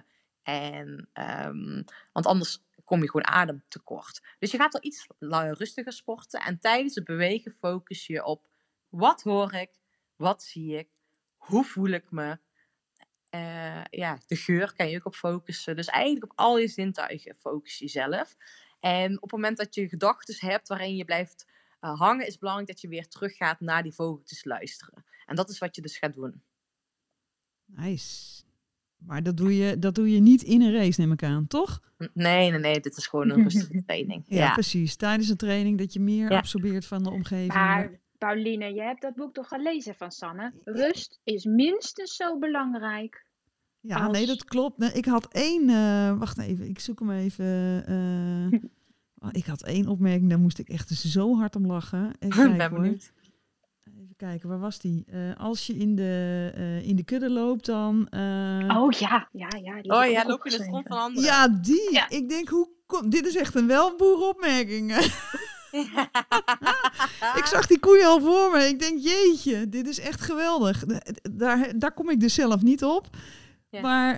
Want anders kom je gewoon ademtekort. Dus je gaat al iets rustiger sporten. En tijdens het bewegen focus je op, wat hoor ik? Wat zie ik? Hoe voel ik me? De geur kan je ook op focussen. Dus eigenlijk op al je zintuigen focus jezelf. En op het moment dat je gedachten hebt waarin je blijft hangen, is het belangrijk dat je weer teruggaat naar die vogeltjes luisteren. En dat is wat je dus gaat doen. Nice. Maar dat doe je niet in een race, neem ik aan, toch? Nee. Dit is gewoon een rustige training. Ja, precies. Tijdens een training dat je meer absorbeert van de omgeving. Maar Pauline, je hebt dat boek toch gelezen van Sanne? Rust is minstens zo belangrijk. Ja, nee, dat klopt. Ik had 1... wacht even, ik zoek hem even. Ik had 1 opmerking, daar moest ik echt zo hard om lachen. Even kijken, hoor. Even kijken, waar was die? Als je in de kudde loopt, dan... loop je in de front van anderen. Ja, die. Ja. Ik denk, dit is echt een welboerenopmerking. Ik zag die koeien al voor me. Ik denk, jeetje, dit is echt geweldig. Daar kom ik dus zelf niet op. Ja. Maar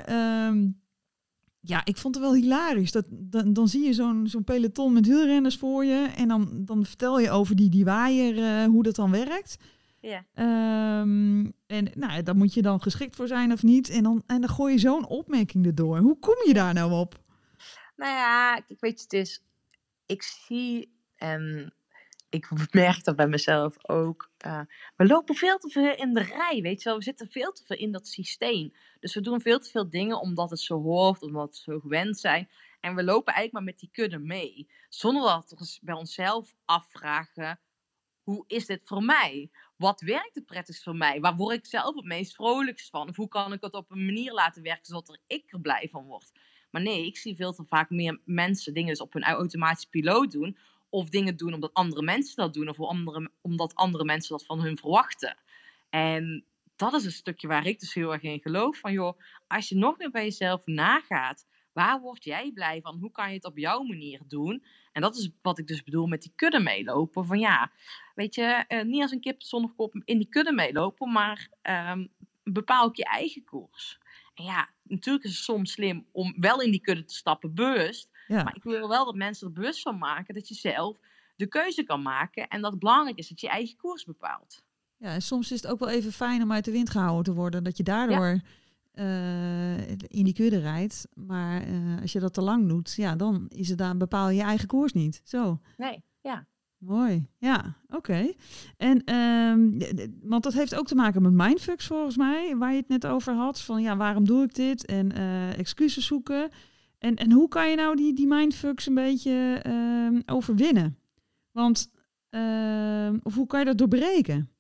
ik vond het wel hilarisch. Dan zie je zo'n peloton met wielrenners voor je. En dan vertel je over die waaier, hoe dat dan werkt. Ja. En daar moet je dan geschikt voor zijn of niet. En dan gooi je zo'n opmerking erdoor. Hoe kom je daar nou op? Nou ja, ik weet het is. Ik zie en ik merk dat bij mezelf ook. We lopen veel te veel in de rij, weet je wel. We zitten veel te veel in dat systeem. Dus we doen veel te veel dingen omdat het zo hoort, omdat we zo gewend zijn. En we lopen eigenlijk maar met die kudde mee. Zonder dat we bij onszelf afvragen, hoe is dit voor mij? Wat werkt het prettigst voor mij? Waar word ik zelf het meest vrolijkst van? Of hoe kan ik het op een manier laten werken zodat ik er blij van word? Maar nee, ik zie veel te vaak meer mensen dingen dus op hun automatische piloot doen. Of dingen doen omdat andere mensen dat doen. Of omdat andere mensen dat van hun verwachten. En dat is een stukje waar ik dus heel erg in geloof. Van joh, als je nog meer bij jezelf nagaat. Waar word jij blij van? Hoe kan je het op jouw manier doen? En dat is wat ik dus bedoel met die kudde meelopen. Van ja, weet je, niet als een kip zonder kop in die kudde meelopen. Maar bepaal ook je eigen koers. En ja, natuurlijk is het soms slim om wel in die kudde te stappen, bewust. Ja. Maar ik wil wel dat mensen er bewust van maken dat je zelf de keuze kan maken. En dat het belangrijk is dat je eigen koers bepaalt. Ja, en soms is het ook wel even fijn om uit de wind gehouden te worden. Dat je daardoor in die kudde rijdt. Maar als je dat te lang doet, ja, dan is het dan bepaal je eigen koers niet. Zo. Nee, ja. Mooi, ja, oké. En want dat heeft ook te maken met mindfucks volgens mij, waar je het net over had. Van ja, waarom doe ik dit? En excuses zoeken. En hoe kan je nou die mindfucks een beetje overwinnen? Want, of hoe kan je dat doorbreken?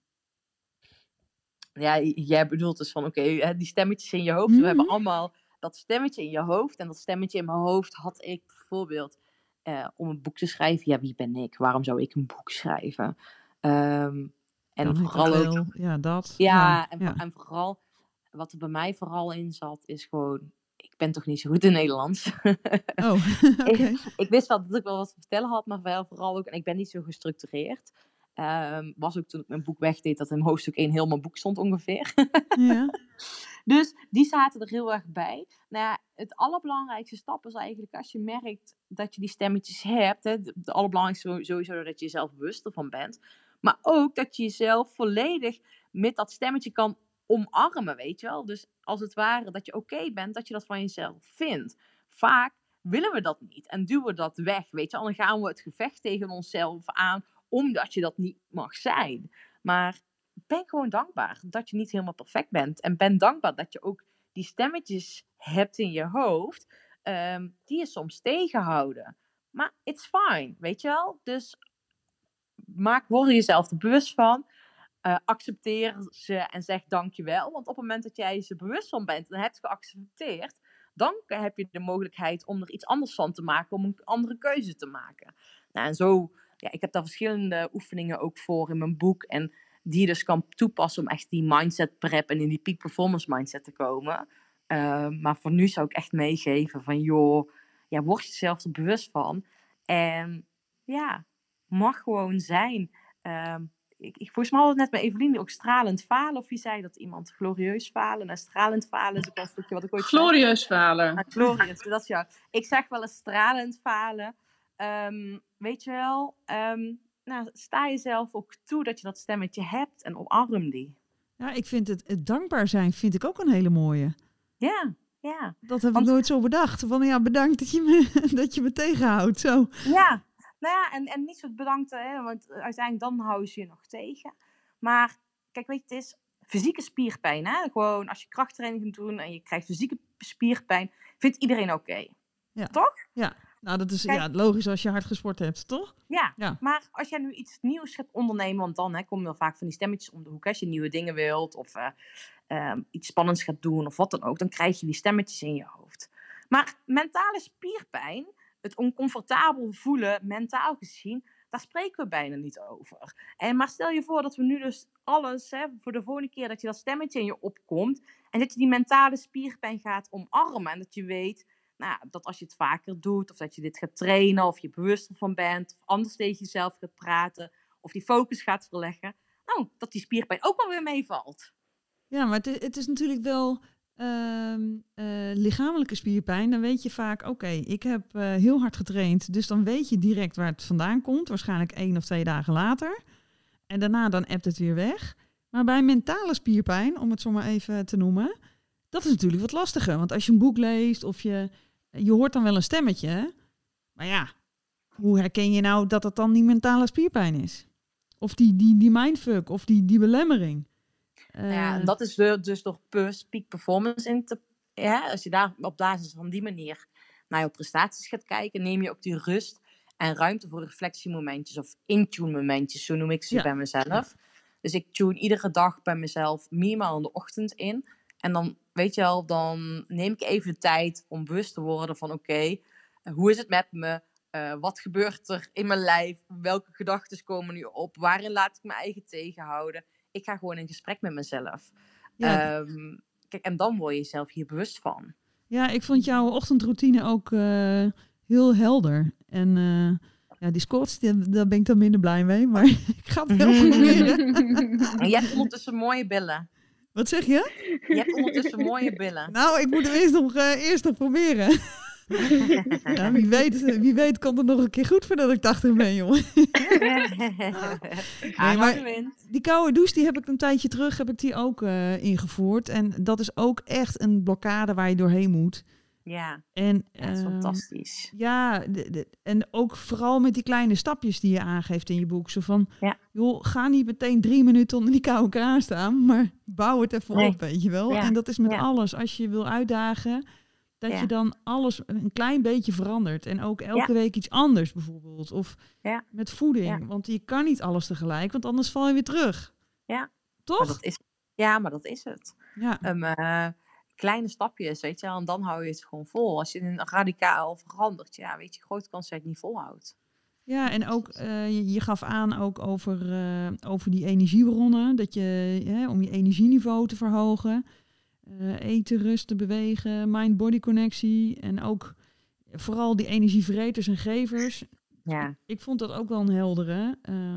Ja, jij bedoelt dus van die stemmetjes in je hoofd. We hebben allemaal dat stemmetje in je hoofd. En dat stemmetje in mijn hoofd had ik bijvoorbeeld om een boek te schrijven. Ja, wie ben ik? Waarom zou ik een boek schrijven? En vooral ook... Ja, dat. En vooral, wat er bij mij vooral in zat, is gewoon... Ik ben toch niet zo goed in Nederlands. Okay. Ik wist wel dat ik wel wat te vertellen had, maar vooral ook... En ik ben niet zo gestructureerd. Was ook toen ik mijn boek wegdeed, dat in hoofdstuk 1 heel mijn boek stond ongeveer. Ja. Dus die zaten er heel erg bij. Nou ja, het allerbelangrijkste stap is eigenlijk als je merkt dat je die stemmetjes hebt. Hè, de allerbelangrijkste sowieso dat je jezelf bewust ervan bent. Maar ook dat je jezelf volledig met dat stemmetje kan omarmen, weet je wel. Dus als het ware dat je oké bent, dat je dat van jezelf vindt. Vaak willen we dat niet en duwen we dat weg, weet je wel. Dan gaan we het gevecht tegen onszelf aan, omdat je dat niet mag zijn. Maar ben gewoon dankbaar dat je niet helemaal perfect bent. En ben dankbaar dat je ook die stemmetjes hebt in je hoofd, die je soms tegenhouden. Maar it's fine, weet je wel. Dus word jezelf er bewust van. Accepteer ze en zeg dankjewel. Want op het moment dat jij ze bewust van bent en hebt geaccepteerd, dan heb je de mogelijkheid om er iets anders van te maken, om een andere keuze te maken. Nou, en zo, ja, ik heb daar verschillende oefeningen ook voor in mijn boek. En die je dus kan toepassen om echt die mindset prep en in die peak performance mindset te komen. Maar voor nu zou ik echt meegeven van joh, ja, word jezelf er bewust van. En ja, mag gewoon zijn. Volgens mij had het net met Evelien ook stralend falen. Of wie zei dat iemand? Glorieus falen. Nou, stralend falen is ook een stukje wat ik ooit zei. Glorieus falen. Ah, glorieus, dat is jou. Ik zeg wel eens stralend falen. Weet je wel, sta jezelf ook toe dat je dat stemmetje hebt en omarm die. Ja, ik vind het dankbaar zijn vind ik ook een hele mooie. Ja. Dat heb ik nooit zo bedacht. Van ja, bedankt dat je me tegenhoudt. Zo. Ja. Nou ja, en niet zo bedankt, hè, want uiteindelijk dan hou je nog tegen. Maar kijk, weet je, het is fysieke spierpijn. Hè? Gewoon als je krachttraining gaat doen en je krijgt fysieke spierpijn, vindt iedereen oké. Ja. Toch? Ja, nou dat is logisch als je hard gesport hebt, toch? Ja, maar als jij nu iets nieuws gaat ondernemen, want dan komen er vaak van die stemmetjes om de hoek. Als je nieuwe dingen wilt of iets spannends gaat doen of wat dan ook, dan krijg je die stemmetjes in je hoofd. Maar mentale spierpijn, het oncomfortabel voelen, mentaal gezien, daar spreken we bijna niet over. Maar stel je voor dat we nu dus alles, voor de volgende keer dat je dat stemmetje in je opkomt, en dat je die mentale spierpijn gaat omarmen. En dat je weet, dat als je het vaker doet, of dat je dit gaat trainen, of je bewust ervan bent, of anders tegen jezelf gaat praten, of die focus gaat verleggen, dat die spierpijn ook wel weer meevalt. Ja, maar het is natuurlijk wel lichamelijke spierpijn. Dan weet je vaak, oké, ik heb heel hard getraind. Dus dan weet je direct waar het vandaan komt. Waarschijnlijk 1 of 2 dagen later. En daarna dan appt het weer weg. Maar bij mentale spierpijn, om het zo maar even te noemen, dat is natuurlijk wat lastiger. Want als je een boek leest of je hoort dan wel een stemmetje. Hè? Maar ja, hoe herken je nou dat het dan die mentale spierpijn is? Of die mindfuck of die belemmering? En dat is dus door peak performance in te... Ja, als je daar op basis van die manier naar je prestaties gaat kijken, neem je ook die rust en ruimte voor reflectiemomentjes of in-tune momentjes, zo noem ik ze bij mezelf. Ja. Dus ik tune iedere dag bij mezelf minimaal in de ochtend in. En dan, weet je wel, dan neem ik even de tijd om bewust te worden van oké, hoe is het met me? Wat gebeurt er in mijn lijf? Welke gedachten komen nu op? Waarin laat ik mijn eigen tegenhouden? Ik ga gewoon in gesprek met mezelf. Ja. Kijk, en dan word je jezelf hier bewust van. Ja, ik vond jouw ochtendroutine ook heel helder. En die squats, daar ben ik dan minder blij mee. Maar ik ga het wel proberen. En je hebt ondertussen mooie billen. Wat zeg je? Je hebt ondertussen mooie billen. Nou, ik moet hem eerst nog proberen. Ja, wie weet komt het nog een keer goed voordat ik 80 ben, jongen. Nee, maar die koude douche, die heb ik een tijdje terug ook ingevoerd. En dat is ook echt een blokkade waar je doorheen moet. Ja, en, dat is fantastisch. Ja, en ook vooral met die kleine stapjes die je aangeeft in je boek. Zo van, joh, ga niet meteen 3 minuten onder die koude kraan staan, maar bouw het even op, weet je wel. Ja. En dat is met alles. Als je je wil uitdagen, dat je dan alles een klein beetje verandert. En ook elke week iets anders bijvoorbeeld. Of met voeding. Want je kan niet alles tegelijk, want anders val je weer terug. Ja. Toch? Maar dat is het. Ja. Kleine stapjes, weet je wel. En dan hou je het gewoon vol. Als je het radicaal verandert, weet je, grote kans dat je het niet volhoudt. Ja, en ook, je gaf aan ook over die energiebronnen. Dat je, om je energieniveau te verhogen. Eten, rusten, bewegen, mind-body connectie. En ook vooral die energievreters en gevers. Ja. Ik vond dat ook wel een heldere.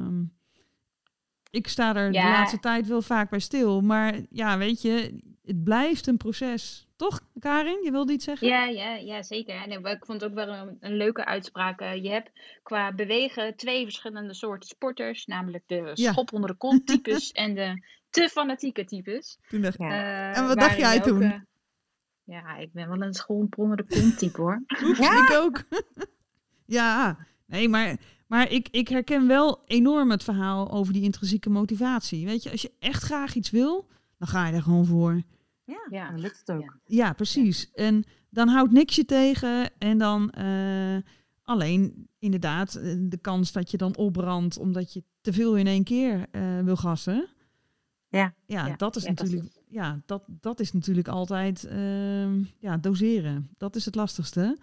Ik sta er de laatste tijd wel vaak bij stil. Maar ja, weet je, het blijft een proces. Toch, Karin? Je wilde iets zeggen? Ja, zeker. En ik vond het ook wel een leuke uitspraak. Je hebt qua bewegen 2 verschillende soorten sporters. Namelijk de schop onder de kont types en de te fanatieke types. Toen dacht en wat dacht jij toen? Ik ben wel een schop onder de kont type, hoor. Oeps, ik ook. Ja, nee, maar ik herken wel enorm het verhaal over die intrinsieke motivatie. Weet je, als je echt graag iets wil, dan ga je er gewoon voor. Ja, dan lukt het ook. Ja, precies. Ja. En dan houdt niks je tegen. En dan alleen inderdaad de kans dat je dan opbrandt omdat je te veel in één keer wil gassen. Ja, dat is natuurlijk. Ja, dat is natuurlijk altijd doseren. Dat is het lastigste.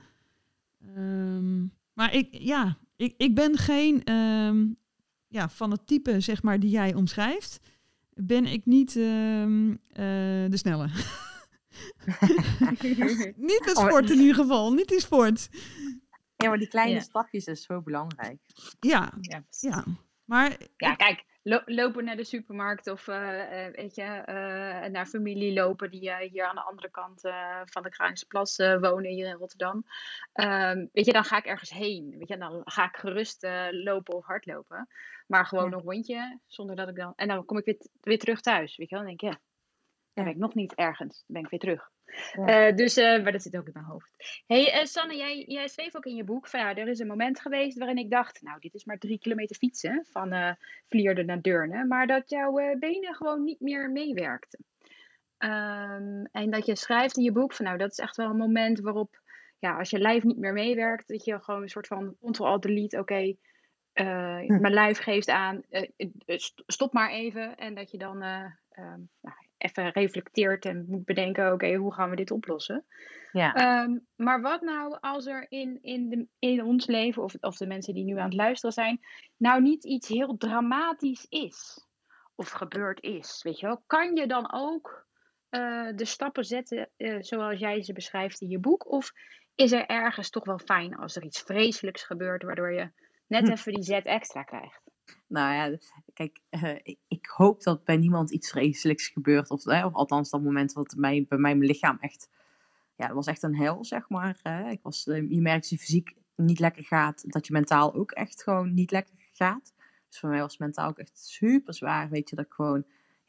Maar ik ben geen van het type, zeg maar, die jij omschrijft, ben ik niet de snelle. Niet de sport in ieder geval, niet die sport. Ja, maar die kleine stapjes is zo belangrijk. Ja. Maar kijk, lopen naar de supermarkt of naar familie lopen die hier aan de andere kant van de Kralingse Plas wonen hier in Rotterdam. Dan ga ik ergens heen. Weet je, dan ga ik gerust lopen of hardlopen. Maar gewoon een rondje, zonder dat ik dan... En dan kom ik weer terug thuis. Weet je wel, dan denk ik, dan ben ik nog niet ergens. Dan ben ik weer terug. Ja. Maar dat zit ook in mijn hoofd. Hey, Sanne, jij schreef ook in je boek van er is een moment geweest waarin ik dacht, nou, dit is maar 3 kilometer fietsen van Vlierde naar Deurne, maar dat jouw benen gewoon niet meer meewerkten. En dat je schrijft in je boek van, nou, dat is echt wel een moment waarop, als je lijf niet meer meewerkt, dat je gewoon een soort van Ctrl-Alt-Delete, mijn lijf geeft aan, stop maar even, en dat je dan even reflecteert en moet bedenken, hoe gaan we dit oplossen? Ja. Maar wat nou als er in ons leven, of de mensen die nu aan het luisteren zijn, nou niet iets heel dramatisch is? Of gebeurd is, weet je wel? Kan je dan ook de stappen zetten zoals jij ze beschrijft in je boek? Of is er ergens toch wel fijn als er iets vreselijks gebeurt, waardoor je net even die zet extra krijgt? Nou ja, kijk, ik hoop dat bij niemand iets vreselijks gebeurt. Of althans dat moment wat bij mijn lichaam echt... Ja, dat was echt een hel, zeg maar. Je merkt dat je fysiek niet lekker gaat. Dat je mentaal ook echt gewoon niet lekker gaat. Dus voor mij was het mentaal ook echt super zwaar. Weet je, dat ik gewoon...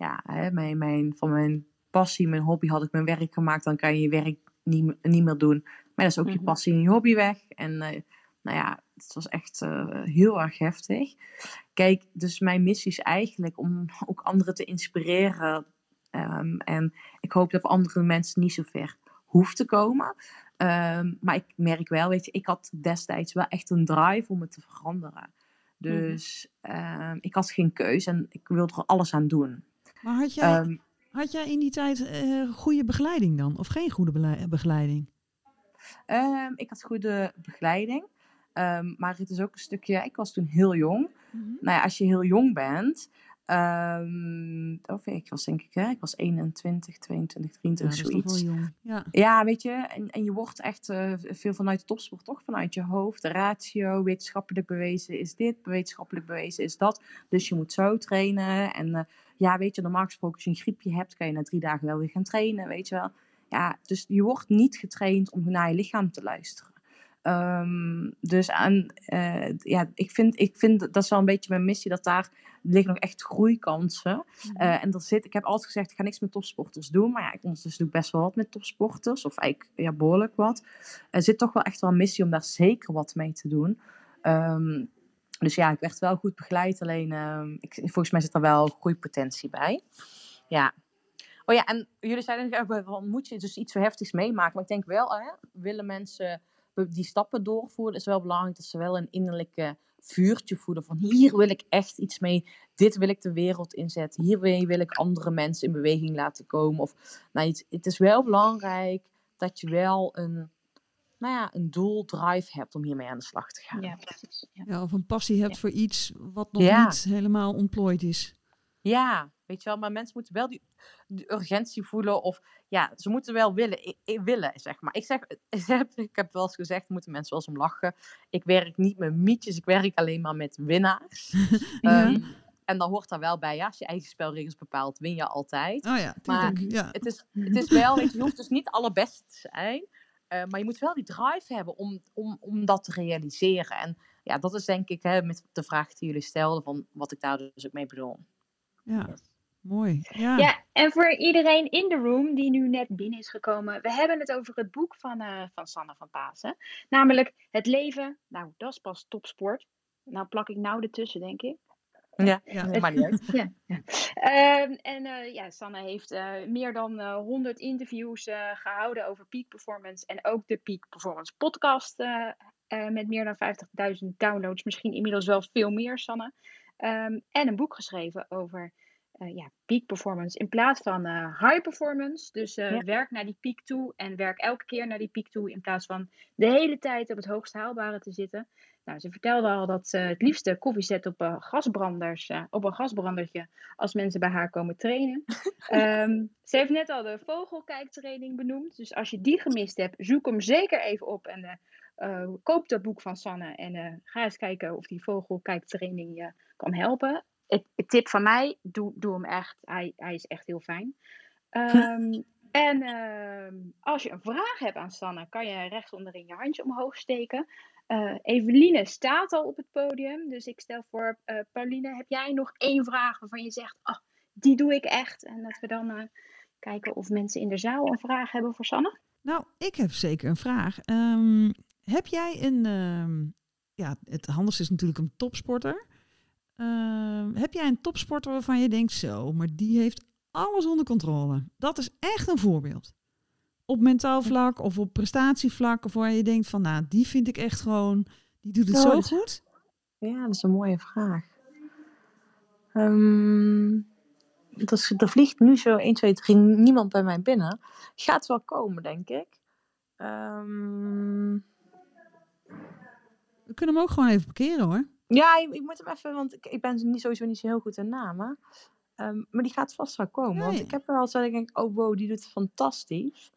van mijn passie, mijn hobby had ik mijn werk gemaakt. Dan kan je je werk niet meer doen. Maar dat is ook je passie en je hobby weg. En... het was echt heel erg heftig. Kijk, dus mijn missie is eigenlijk om ook anderen te inspireren. En ik hoop dat voor andere mensen niet zo ver hoeft te komen. Maar ik merk wel, weet je, ik had destijds wel echt een drive om het te veranderen. Dus ik had geen keus en ik wilde er alles aan doen. Maar had jij in die tijd goede begeleiding dan? Of geen goede begeleiding? Ik had goede begeleiding. Maar het is ook een stukje... Ik was toen heel jong. Nou ja, als je heel jong bent... ik was denk ik... ik was 21, 22, 23, zoiets. Dat is toch wel jong. Ja, weet je. En je wordt echt veel vanuit de topsport, toch? Vanuit je hoofd. De ratio, wetenschappelijk bewezen is dit. Wetenschappelijk bewezen is dat. Dus je moet zo trainen. En weet je, normaal gesproken als je een griepje hebt... kan je na 3 dagen wel weer gaan trainen, weet je wel. Dus je wordt niet getraind om naar je lichaam te luisteren. Ik vind dat is wel een beetje mijn missie, dat daar liggen nog echt groeikansen. Ik heb altijd gezegd, ik ga niks met topsporters doen, maar ondertussen doe ik best wel wat met topsporters, of eigenlijk behoorlijk wat. Er zit toch wel echt wel een missie om daar zeker wat mee te doen. Dus ik werd wel goed begeleid, alleen volgens mij zit er wel groeipotentie bij. Ja. Oh ja, en jullie zeiden van, moet je dus iets zo heftigs meemaken? Maar ik denk wel, willen mensen die stappen doorvoeren, is wel belangrijk dat ze wel een innerlijke vuurtje voelen van, hier wil ik echt iets mee, dit wil ik de wereld inzetten, hier wil ik andere mensen in beweging laten komen. Het is wel belangrijk dat je wel een doel, drive hebt om hiermee aan de slag te gaan. Ja, precies. Ja, of een passie hebt voor iets wat nog niet helemaal ontplooid is. Ja, weet je wel, maar mensen moeten wel die urgentie voelen of ze moeten wel willen, zeg maar. Ik heb wel eens gezegd, moeten mensen wel eens om lachen. Ik werk niet met mietjes, ik werk alleen maar met winnaars. En dan hoort daar wel bij, als je eigen spelregels bepaalt, win je altijd. Oh ja, tuurlijk. Maar het is wel, weet je hoeft dus niet allerbest te zijn. Maar je moet wel die drive hebben om dat te realiseren. En dat is denk ik met de vraag die jullie stelden, van wat ik daar dus ook mee bedoel. Ja, mooi. Ja, en voor iedereen in de room die nu net binnen is gekomen, we hebben het over het boek van Sanne van Pasen. Namelijk Het leven, dat is pas topsport. Nou plak ik ertussen, denk ik. Ja, maar niet uit. Sanne heeft meer dan 100 interviews gehouden over peak performance. En ook de peak performance podcast met meer dan 50.000 downloads. Misschien inmiddels wel veel meer, Sanne. En een boek geschreven over peak performance in plaats van high performance. Dus werk naar die piek toe en werk elke keer naar die piek toe in plaats van de hele tijd op het hoogst haalbare te zitten. Ze vertelde al dat ze het liefste koffie zet op een gasbrandertje als mensen bij haar komen trainen. Ze heeft net al de vogelkijktraining benoemd. Dus als je die gemist hebt, zoek hem zeker even op en koop dat boek van Sanne en ga eens kijken of die vogelkijktraining je kan helpen. Het tip van mij, doe hem echt. Hij is echt heel fijn. Als je een vraag hebt aan Sanne, kan je rechts onderin je handje omhoog steken. Eveline staat al op het podium. Dus ik stel voor, Pauline, heb jij nog 1 vraag waarvan je zegt, die doe ik echt. En dat we dan kijken of mensen in de zaal een vraag hebben voor Sanne. Nou, ik heb zeker een vraag. Heb jij het handigste is natuurlijk een topsporter. Heb jij een topsporter waarvan je denkt, zo, maar die heeft alles onder controle. Dat is echt een voorbeeld. Op mentaal vlak of op prestatievlak, of waar je denkt van, die vind ik echt gewoon, die doet het zo goed. Ja, dat is een mooie vraag. Er vliegt nu zo 1, 2, 3 niemand bij mij binnen. Gaat wel komen, denk ik. We kunnen hem ook gewoon even parkeren, hoor. Ja, ik moet hem even, want ik ben sowieso niet zo heel goed in namen. Maar die gaat vast wel komen. Ja, want ik heb er al zo, ik denk, oh wow, die doet het fantastisch.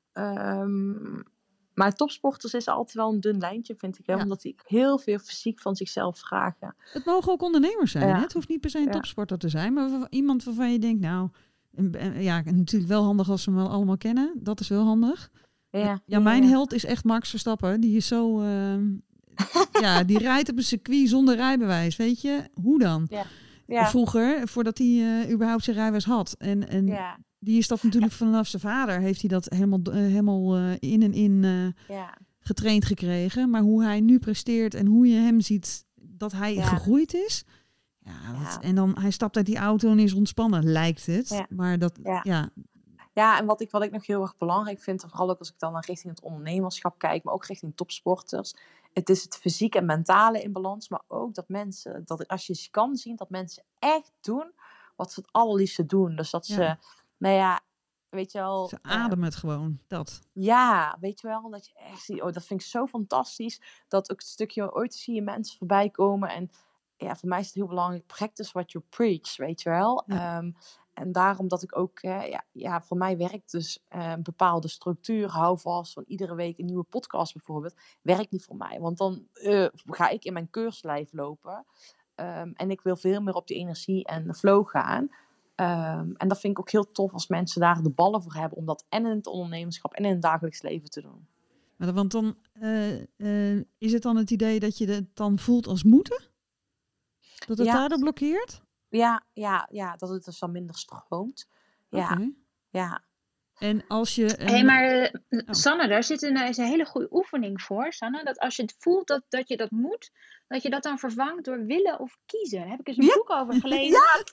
Maar topsporters is altijd wel een dun lijntje, vind ik. Hè? Ja. Omdat die heel veel fysiek van zichzelf vragen. Het mogen ook ondernemers zijn. Ja. Hè? Het hoeft niet per se een topsporter te zijn. Maar iemand waarvan je denkt, natuurlijk wel handig als ze hem wel allemaal kennen. Dat is wel handig. Ja, mijn held is echt Max Verstappen. Die is zo... die rijdt op een circuit zonder rijbewijs. Weet je? Hoe dan? Ja. Vroeger, voordat hij überhaupt zijn rijbewijs had. En die is dat natuurlijk vanaf zijn vader. Heeft hij dat helemaal in en in getraind gekregen. Maar hoe hij nu presteert en hoe je hem ziet dat hij gegroeid is. En dan hij stapt uit die auto en is ontspannen, lijkt het. Ja. Maar dat, Ja, en wat ik nog heel erg belangrijk vind, vooral ook als ik dan richting het ondernemerschap kijk, maar ook richting topsporters. Het is het fysieke en mentale in balans, maar ook dat mensen, dat als je kan zien dat mensen echt doen wat ze het allerliefste doen. Dus dat ze, weet je wel... Ze ademen het gewoon, dat. Ja, weet je wel, dat je echt ziet, dat vind ik zo fantastisch. Dat ook het stukje, ooit zie je mensen voorbij komen en voor mij is het heel belangrijk, practice what you preach, weet je wel. Ja. En daarom dat ik ook, voor mij werkt dus een bepaalde structuur, hou vast van iedere week een nieuwe podcast bijvoorbeeld, werkt niet voor mij. Want dan ga ik in mijn keurslijf lopen en ik wil veel meer op die energie en de flow gaan. En dat vind ik ook heel tof als mensen daar de ballen voor hebben om dat en in het ondernemerschap en in het dagelijks leven te doen. Maar want dan is het dan het idee dat je het dan voelt als moeten? Dat het daardoor blokkeert? Ja, dat het dus dan minder stroomt. Ja. En als je... maar Sanne, daar zit een hele goede oefening voor, Sanne. Dat als je het voelt dat je dat moet, dat je dat dan vervangt door willen of kiezen. Daar heb ik eens een boek over gelezen. Ja,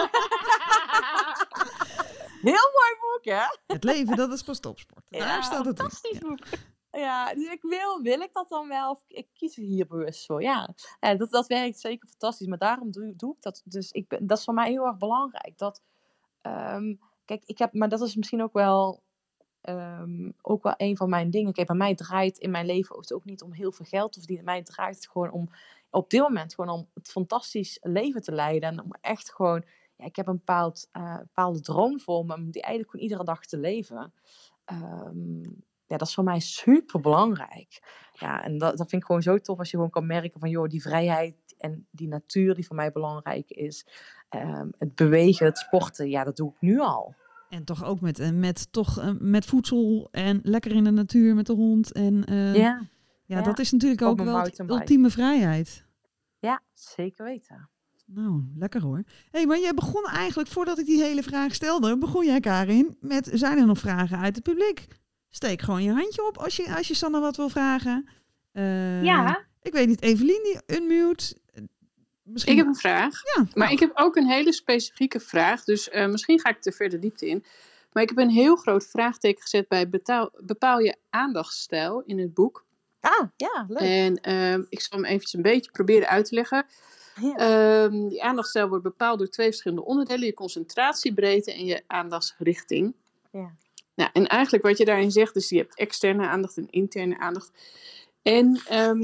heel mooi boek, hè? Het leven, dat is pas topsport. Daar staat het fantastisch boek. Ja, dus wil ik dat dan wel? Of ik kies er hier bewust voor. Ja, dat werkt zeker fantastisch. Maar daarom doe ik dat. Dus dat is voor mij heel erg belangrijk. Dat, kijk, maar dat is misschien ook wel een van mijn dingen. Kijk, bij mij draait in mijn leven ook niet om heel veel geld te verdienen. Mij draait het gewoon om, op dit moment gewoon om het fantastisch leven te leiden. En om echt gewoon, ik heb een bepaalde droom voor me. Om die eigenlijk gewoon iedere dag te leven. Dat is voor mij super belangrijk. Ja, en dat vind ik gewoon zo tof als je gewoon kan merken van, joh, die vrijheid en die natuur die voor mij belangrijk is. Het bewegen, het sporten, dat doe ik nu al. En toch ook met voedsel en lekker in de natuur met de hond. En dat is natuurlijk ook wel de ultieme vrijheid. Ja, zeker weten. Nou, lekker hoor. Maar jij begon eigenlijk, voordat ik die hele vraag stelde, begon jij, Karin, met, zijn er nog vragen uit het publiek? Steek gewoon je handje op als je Sanne wat wil vragen. Ik weet niet, Evelien die unmute. Misschien... Ik heb een vraag. Ja, maar ik heb ook een hele specifieke vraag. Dus misschien ga ik er verder diepte in. Maar ik heb een heel groot vraagteken gezet bij bepaal je aandachtsstijl in het boek. Ah, ja, leuk. En ik zal hem eventjes een beetje proberen uit te leggen. Ja. Die aandachtsstijl wordt bepaald door 2 verschillende onderdelen. Je concentratiebreedte en je aandachtsrichting. Ja. Nou, en eigenlijk wat je daarin zegt, dus je hebt externe aandacht en interne aandacht. En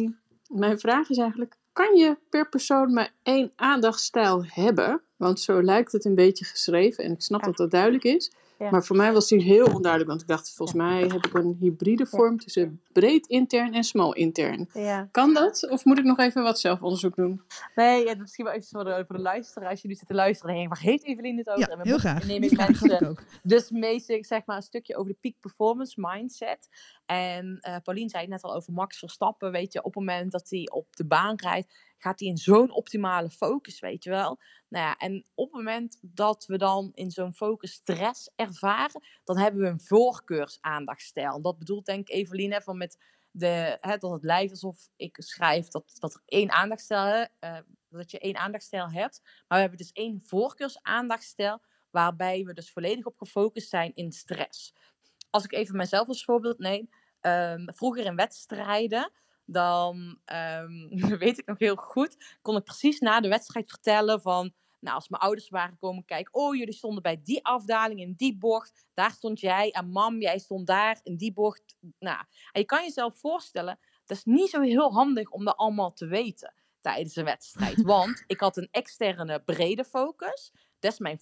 mijn vraag is eigenlijk, kan je per persoon maar 1 aandachtsstijl hebben? Want zo lijkt het een beetje geschreven en ik snap dat dat duidelijk is. Ja. Maar voor mij was die heel onduidelijk, want ik dacht, volgens mij heb ik een hybride vorm tussen breed intern en smal intern. Ja. Kan dat? Of moet ik nog even wat zelfonderzoek doen? Nee, misschien wel even voor de luisteraar. Als je nu zit te luisteren, denk je, waar heeft Evelien het over? Ja, heel graag. Neem ik mensen ook. Dus meestal zeg maar een stukje over de peak performance mindset. En Paulien zei het net al over Max Verstappen, weet je, op het moment dat hij op de baan rijdt, gaat hij in zo'n optimale focus, weet je wel. Nou ja, en op het moment dat we dan in zo'n focus stress ervaren, dan hebben we een voorkeursaandachtstijl. Dat bedoelt denk ik Evelien van met dat het lijkt alsof ik schrijf dat er 1 aandachtsstijl, dat je 1 aandachtsstijl hebt. Maar we hebben dus 1 voorkeursaandachtstijl, waarbij we dus volledig op gefocust zijn in stress. Als ik even mezelf als voorbeeld neem, vroeger in wedstrijden, dan weet ik nog heel goed, kon ik precies na de wedstrijd vertellen van, nou, als mijn ouders waren komen kijken, oh, jullie stonden bij die afdaling in die bocht, daar stond jij en mam, jij stond daar in die bocht. Nou, en je kan jezelf voorstellen, dat is niet zo heel handig om dat allemaal te weten tijdens een wedstrijd, want ik had een externe brede focus, dat is mijn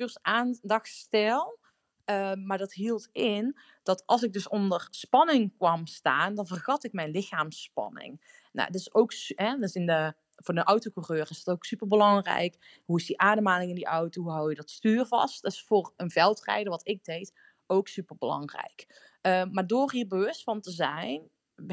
voorkeursaandachtstijl. Maar dat hield in dat als ik dus onder spanning kwam staan, dan vergat ik mijn lichaamsspanning. Nou, dus ook, dus voor de autocoureur is het ook super belangrijk. Hoe is die ademhaling in die auto? Hoe hou je dat stuur vast? Dat is voor een veldrijden, wat ik deed, ook super belangrijk. Maar door hier bewust van te zijn,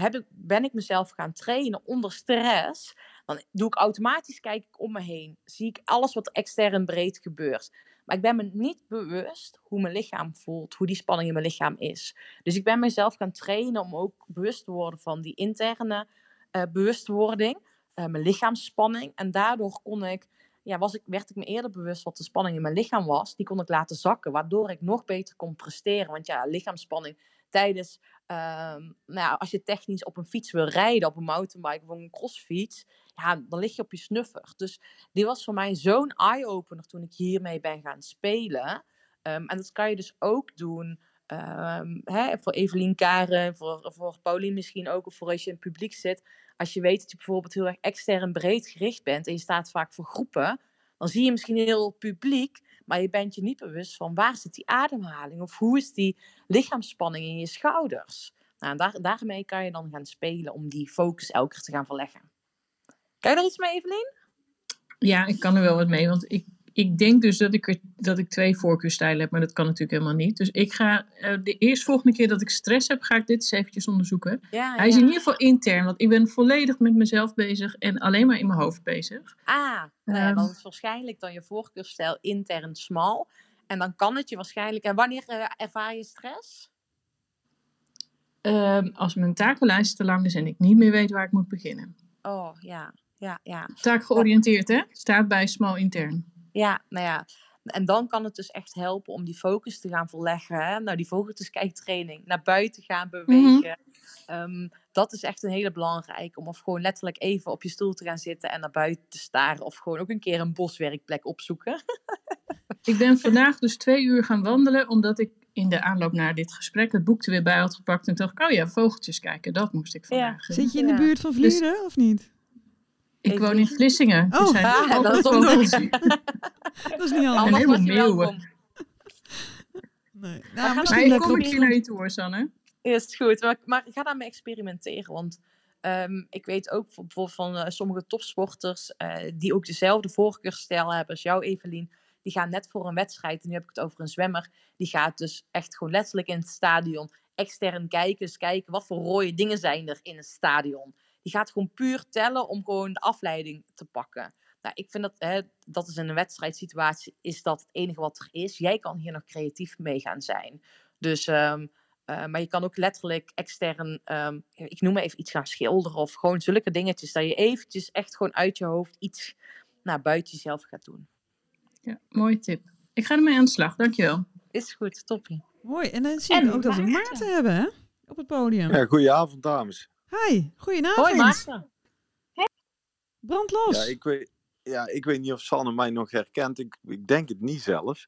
ben ik mezelf gaan trainen onder stress. Dan doe ik automatisch, kijk ik om me heen. Zie ik alles wat extern breed gebeurt. Maar ik ben me niet bewust hoe mijn lichaam voelt, hoe die spanning in mijn lichaam is. Dus ik ben mezelf gaan trainen om ook bewust te worden van die interne bewustwording, mijn lichaamsspanning. En daardoor werd ik me eerder bewust wat de spanning in mijn lichaam was. Die kon ik laten zakken, waardoor ik nog beter kon presteren. Want ja, lichaamsspanning tijdens, als je technisch op een fiets wil rijden, op een mountainbike of een crossfiets, ja, dan lig je op je snuffer. Dus dit was voor mij zo'n eye-opener toen ik hiermee ben gaan spelen. En dat kan je dus ook doen voor Evelien, Karen, voor Paulien misschien ook, of voor als je in het publiek zit. Als je weet dat je bijvoorbeeld heel erg extern breed gericht bent en je staat vaak voor groepen, dan zie je misschien heel publiek, maar je bent je niet bewust van waar zit die ademhaling of hoe is die lichaamsspanning in je schouders. Nou, daarmee kan je dan gaan spelen om die focus elke keer te gaan verleggen. Kan je daar iets mee, Evelien? Ja, ik kan er wel wat mee, want ik denk dus dat ik 2 voorkeurstijlen heb, maar dat kan natuurlijk helemaal niet. Dus ik ga de eerstvolgende keer dat ik stress heb, ga ik dit eens eventjes onderzoeken. Hij is in ieder geval intern, want ik ben volledig met mezelf bezig en alleen maar in mijn hoofd bezig. Dan is waarschijnlijk dan je voorkeurstijl intern smal. En dan kan het je waarschijnlijk... En wanneer ervaar je stress? Als mijn takenlijst te lang is en ik niet meer weet waar ik moet beginnen. Oh, ja. Taakgeoriënteerd, hè? Staat bij smal intern. Ja, nou ja. En dan kan het dus echt helpen om die focus te gaan verleggen. Hè? Nou, die vogeltjeskijktraining. Naar buiten gaan bewegen. Dat is echt een hele belangrijke. Om of gewoon letterlijk even op je stoel te gaan zitten en naar buiten te staren. Of gewoon ook een keer een boswerkplek opzoeken. Ik ben vandaag dus 2 uur gaan wandelen, omdat ik in de aanloop naar dit gesprek het boek er weer bij had gepakt. En dacht ik, vogeltjes kijken, dat moest ik vandaag. Zit je in de buurt van Vlieren of niet? Ik woon in Vlissingen. Dat is niet al. En helemaal meeuwen. Nee. Maar ik kom een keer naar je toe hoor, Sanne. Is goed, maar ga daarmee experimenteren. Want ik weet ook bijvoorbeeld van sommige topsporters die ook dezelfde voorkeurstijl hebben als jou, Evelien. Die gaan net voor een wedstrijd, en nu heb ik het over een zwemmer. Die gaat dus echt gewoon letterlijk in het stadion extern kijken wat voor rode dingen zijn er in het stadion. Die gaat gewoon puur tellen om gewoon de afleiding te pakken. Nou, ik vind dat is in een wedstrijdsituatie is dat het enige wat er is. Jij kan hier nog creatief mee gaan zijn. Dus, maar je kan ook letterlijk extern, ik noem maar even iets gaan schilderen of gewoon zulke dingetjes. Dat je eventjes echt gewoon uit je hoofd iets buiten jezelf gaat doen. Ja, mooie tip. Ik ga ermee aan de slag, dankjewel. Is goed, toppie. Mooi, en dan zie je ook dat we Maarten hebben, hè? Op het podium. Ja, goedenavond, dames. Hi, goedenavond. Hoi, Maarten. Brand los. Ik weet niet of Sanne mij nog herkent. Ik denk het niet zelfs.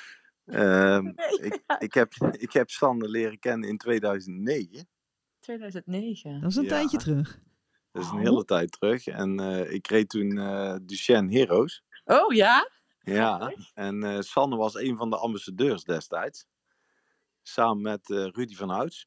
Ik heb Sanne leren kennen in 2009. 2009? Dat is een tijdje terug. Dat is een hele tijd terug. En ik reed toen Duchenne Heroes. Oh ja? Ja, en Sanne was een van de ambassadeurs destijds. Samen met Rudy van Houts.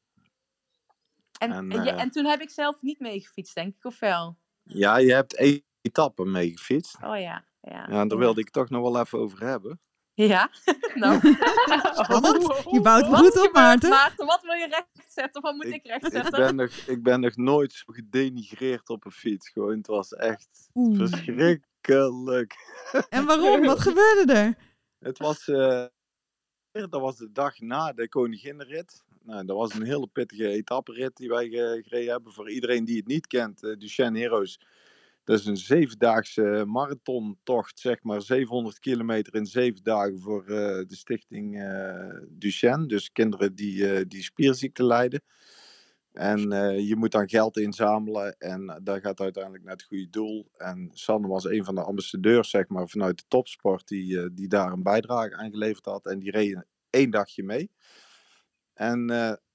En toen heb ik zelf niet meegefietst, denk ik, of wel? Ja, je hebt 1 etappe meegefietst. Oh ja. Ja, daar wilde ik toch nog wel even over hebben. Ja? Nou. Spannend. Je bouwt goed op, Maarten. Maarten, wat wil je rechtzetten? Of wat moet ik rechtzetten? Ik ben nog nooit zo gedenigreerd op een fiets. Gewoon, het was echt verschrikkelijk. En waarom? Wat gebeurde er? Het was... dat was de dag na de Koninginnenrit. Nou, dat was een hele pittige etapperit die wij gereden hebben. Voor iedereen die het niet kent, Duchenne Heroes. Dat is een 7-daagse marathontocht, zeg maar 700 kilometer in 7 dagen voor de stichting Duchenne. Dus kinderen die spierziekten lijden. En je moet dan geld inzamelen en dat gaat uiteindelijk naar het goede doel. En Sanne was een van de ambassadeurs, zeg maar, vanuit de topsport die daar een bijdrage aan geleverd had. En die reed 1 dagje mee. En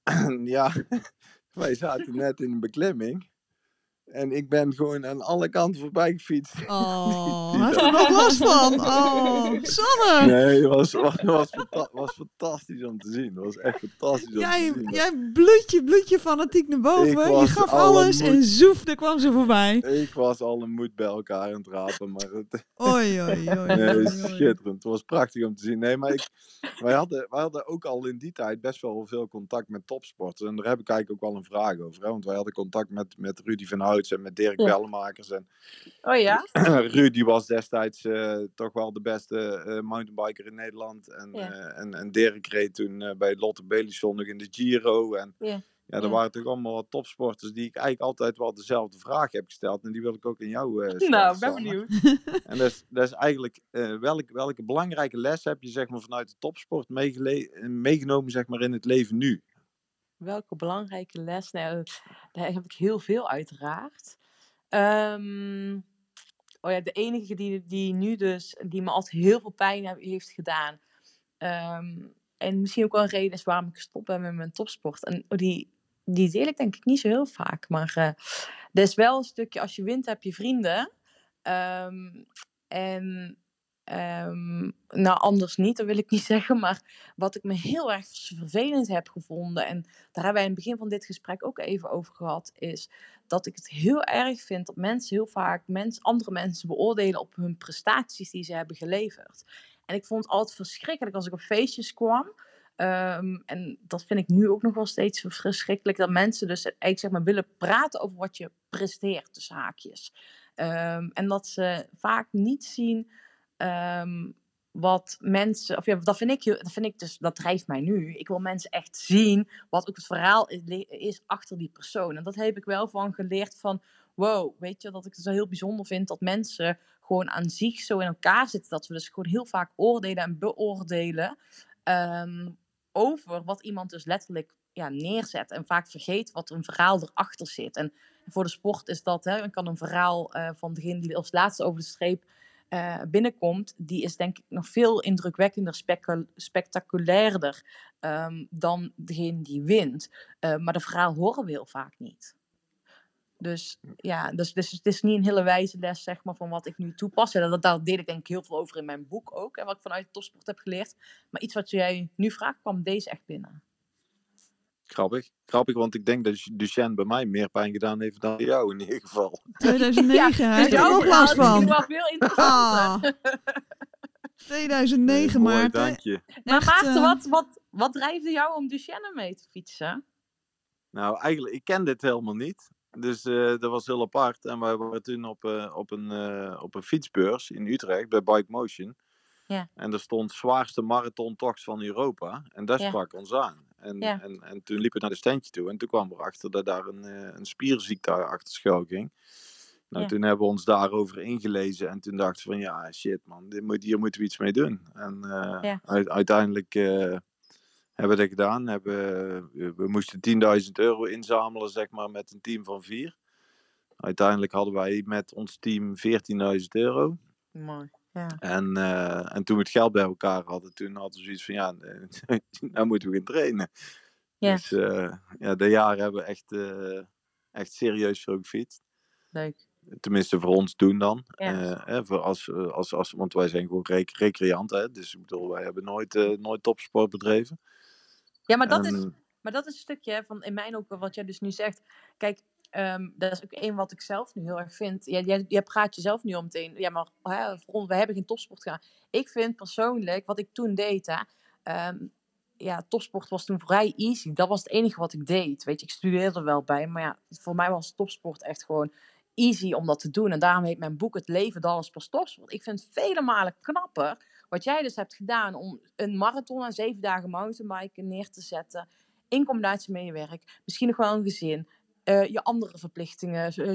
wij zaten net in een beklimming. En ik ben gewoon aan alle kanten voorbij gefietst. Oh, hij heeft er nog last van. Oh, Sanne! Nee, het was fantastisch om te zien. Het was echt fantastisch om te zien. Jij bloedje fanatiek naar boven. Je gaf alles en zoef, daar kwam ze voorbij. Ik was al een moed bij elkaar aan het rapen. Maar Oei. Nee, schitterend. Het was prachtig om te zien. Nee, maar wij hadden ook al in die tijd best wel veel contact met topsporters. En daar heb ik eigenlijk ook wel een vraag over. Hè? Want wij hadden contact met Rudy van Houts en met Dirk Bellemakers. En oh ja? Rudy was destijds toch wel de beste mountainbiker in Nederland. En Dirk reed toen bij Lotte Belisson nog in de Giro. En er waren toch allemaal wat topsporters die ik eigenlijk altijd wel dezelfde vraag heb gesteld. En die wil ik ook in jou stellen. Nou, ben benieuwd. En dat is eigenlijk, welke belangrijke les heb je zeg maar, vanuit de topsport meegenomen zeg maar, in het leven nu? Welke belangrijke les? Nou, daar heb ik heel veel uiteraard. De enige die nu dus, die me altijd heel veel pijn heeft gedaan. En misschien ook wel een reden is waarom ik gestopt ben met mijn topsport. En die deel ik denk ik niet zo heel vaak. Maar dat is wel een stukje, als je wint heb je vrienden. En Nou, anders niet, dat wil ik niet zeggen. Maar wat ik me heel erg vervelend heb gevonden, en daar hebben wij in het begin van dit gesprek ook even over gehad, is dat ik het heel erg vind dat mensen heel vaak andere mensen beoordelen op hun prestaties die ze hebben geleverd. En ik vond het altijd verschrikkelijk als ik op feestjes kwam. En dat vind ik nu ook nog wel steeds verschrikkelijk, dat mensen dus eigenlijk zeg maar willen praten over wat je presteert, tussen haakjes. En dat ze vaak niet zien wat mensen, of ja, dat vind ik dus, dat drijft mij nu. Ik wil mensen echt zien wat ook het verhaal is achter die persoon. En dat heb ik wel van geleerd van, wow, weet je, dat ik het zo heel bijzonder vind dat mensen gewoon aan zich zo in elkaar zitten, dat we dus gewoon heel vaak oordelen en beoordelen over wat iemand dus letterlijk neerzet. En vaak vergeet wat een verhaal erachter zit. En voor de sport is dat, ik kan een verhaal van degene die als laatste over de streep binnenkomt, die is denk ik nog veel indrukwekkender, spectaculairder dan degene die wint. Maar de verhaal horen we heel vaak niet. Dus ja, dus het is niet een hele wijze les, zeg maar, van wat ik nu toepas. En daar deel ik denk ik heel veel over in mijn boek ook, en wat ik vanuit de topsport heb geleerd. Maar iets wat jij nu vraagt, kwam deze echt binnen. Grappig, want ik denk dat Duchenne bij mij meer pijn gedaan heeft dan jou in ieder geval. 2009, hij heeft er ook last van. Dat is wel veel interessanter. 2009, Maarten. Dank je. Maar Maarten, wat drijfde jou om Duchenne mee te fietsen? Nou, eigenlijk, ik ken dit helemaal niet. Dus dat was heel apart. En wij waren toen op een fietsbeurs in Utrecht bij Bike Motion. Ja. En er stond zwaarste marathontocht van Europa. En dat sprak ons aan. En toen liepen we naar de standje toe. En toen kwam we erachter dat daar een spierziekte achter schuil ging. Nou, toen hebben we ons daarover ingelezen. En toen dachten we van, shit man, hier moeten we iets mee doen. En uiteindelijk hebben we dat gedaan. We moesten €10.000 inzamelen, zeg maar, met een team van 4. Uiteindelijk hadden wij met ons team €14.000. Mooi. Ja. En toen we het geld bij elkaar hadden, toen hadden we zoiets van, nou moeten we gaan trainen. Ja. Dus dat jaar hebben we echt serieus veel gefietst. Leuk. Tenminste voor ons doen dan. Ja. Want wij zijn gewoon recreanten. Hè? Dus ik bedoel, wij hebben nooit topsport bedreven. Ja, maar dat is een stukje van in mijn ook wat jij dus nu zegt. Kijk, dat is ook één wat ik zelf nu heel erg vind. Jij praat jezelf nu al meteen. Ja, maar we hebben geen topsport gedaan. Ik vind persoonlijk, wat ik toen deed, topsport was toen vrij easy. Dat was het enige wat ik deed. Weet je, ik studeerde er wel bij. Maar voor mij was topsport echt gewoon easy om dat te doen. En daarom heet mijn boek Het leven, dat is pas topsport. Ik vind het vele malen knapper wat jij dus hebt gedaan om een marathon en 7 dagen mountainbiken neer te zetten. In combinatie met je werk. Misschien nog wel een gezin. Je andere verplichtingen.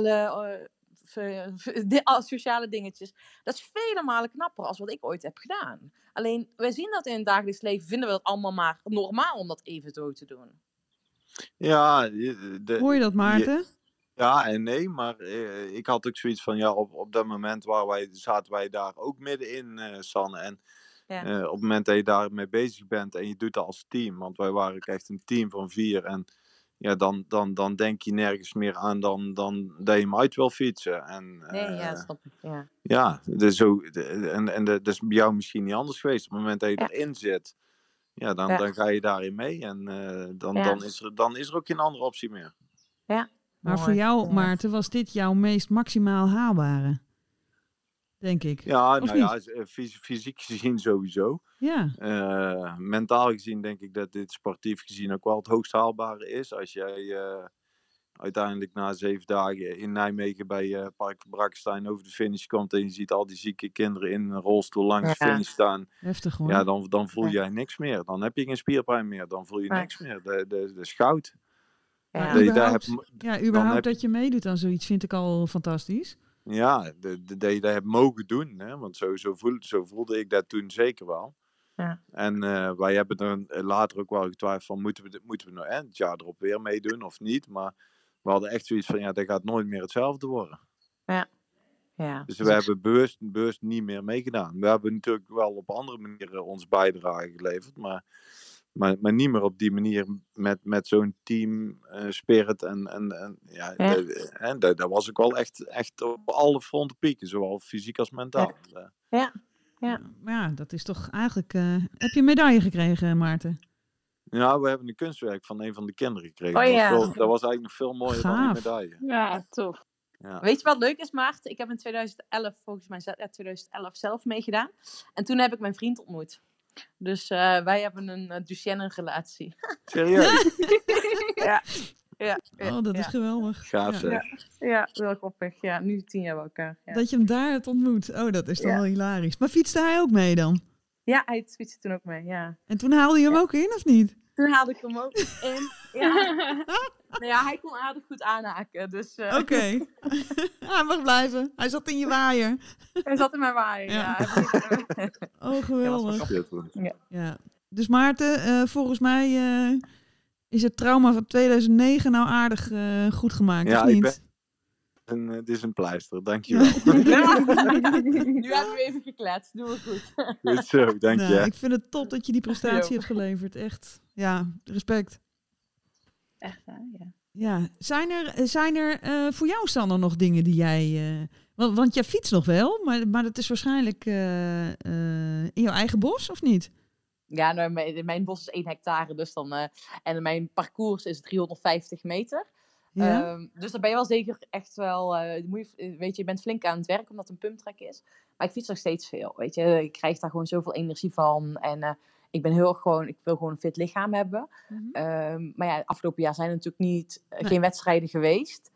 Sociale dingetjes. Dat is vele malen knapper als wat ik ooit heb gedaan. Alleen, wij zien dat in het dagelijks leven. Vinden we dat allemaal maar normaal om dat even zo te doen. Ja. Hoor je dat, Maarten? Ja en nee, maar ik had ook zoiets van, op dat moment zaten wij daar ook middenin, Sanne. En op het moment dat je daarmee bezig bent en je doet dat als team, want wij waren ook echt een team van 4 en dan denk je nergens meer aan dan dat je hem uit wil fietsen. Dat snap ik, ja. Ja, dus dat is bij jou misschien niet anders geweest. Op het moment dat je erin zit, dan ga je daarin mee en dan is er ook geen andere optie meer. Ja. Maar voor jou, Maarten, was dit jouw meest maximaal haalbare? Denk ik. Ja, fysiek gezien sowieso. Ja. Mentaal gezien denk ik dat dit sportief gezien ook wel het hoogst haalbare is. Als jij uiteindelijk na 7 dagen in Nijmegen bij Park Brakkenstein over de finish komt en je ziet al die zieke kinderen in een rolstoel langs de finish staan. Heftig hoor. Ja, dan voel jij niks meer. Dan heb je geen spierpijn meer. Dan voel je niks meer. Dat is goud. Ja, überhaupt dat je meedoet aan zoiets vind ik al fantastisch. Ja, dat je dat hebt mogen doen. Hè? Want zo voelde ik dat toen zeker wel. Ja. En wij hebben er later ook wel getwijfeld van, moeten we nou het jaar erop weer meedoen of niet? Maar we hadden echt zoiets van, dat gaat nooit meer hetzelfde worden. Ja. Dus we hebben bewust niet meer meegedaan. We hebben natuurlijk wel op andere manieren ons bijdrage geleverd, maar niet meer op die manier met zo'n team spirit. Dat was ook wel echt op alle fronten pieken, zowel fysiek als mentaal. Ja. Ja. Maar ja, dat is toch eigenlijk... heb je een medaille gekregen, Maarten? Ja, we hebben een kunstwerk van een van de kinderen gekregen. Oh, ja. Dat was eigenlijk nog veel mooier dan die medaille. Ja, tof. Ja. Weet je wat leuk is, Maarten? Ik heb in 2011, volgens mij 2011 zelf meegedaan. En toen heb ik mijn vriend ontmoet. Dus wij hebben een Duchenne-relatie. Serieus? Ja. Oh, dat is geweldig. Gaaf zeg. Ja, heel grappig. Ja, nu 10 jaar bij elkaar. Ja. Dat je hem daar hebt ontmoet. Oh, dat is toch wel hilarisch. Maar fietste hij ook mee dan? Ja, hij fietste toen ook mee, ja. En toen haalde je hem ook in, of niet? Toen haalde ik hem ook in. Ja. Nou ja, hij kon aardig goed aanhaken, dus... Oké. Hij mag blijven. Hij zat in je waaier. Hij zat in mijn waaier, ja. Oh, geweldig. Ja. Dus Maarten, volgens mij is het trauma van 2009 nou aardig goed gemaakt, of niet? Het is een pleister, dankjewel. Nu hebben we even gekletst, doen we goed. Goed zo, dank je. Ik vind het top dat je die prestatie hebt geleverd. Echt, ja, respect. Echt, hè? Ja. Ja, zijn er voor jou, Sanne, nog dingen die jij... Want jij fietst nog wel, maar dat is waarschijnlijk in jouw eigen bos, of niet? Ja, nou, mijn bos is 1 hectare, dus dan... en mijn parcours is 350 meter. Ja? Dus dan ben je wel zeker echt wel... weet je bent flink aan het werk, omdat het een pumptrek is. Maar ik fiets nog steeds veel, weet je. Ik krijg daar gewoon zoveel energie van. En ik ben ik wil gewoon een fit lichaam hebben. Mm-hmm. Maar ja, afgelopen jaar zijn er natuurlijk geen wedstrijden geweest.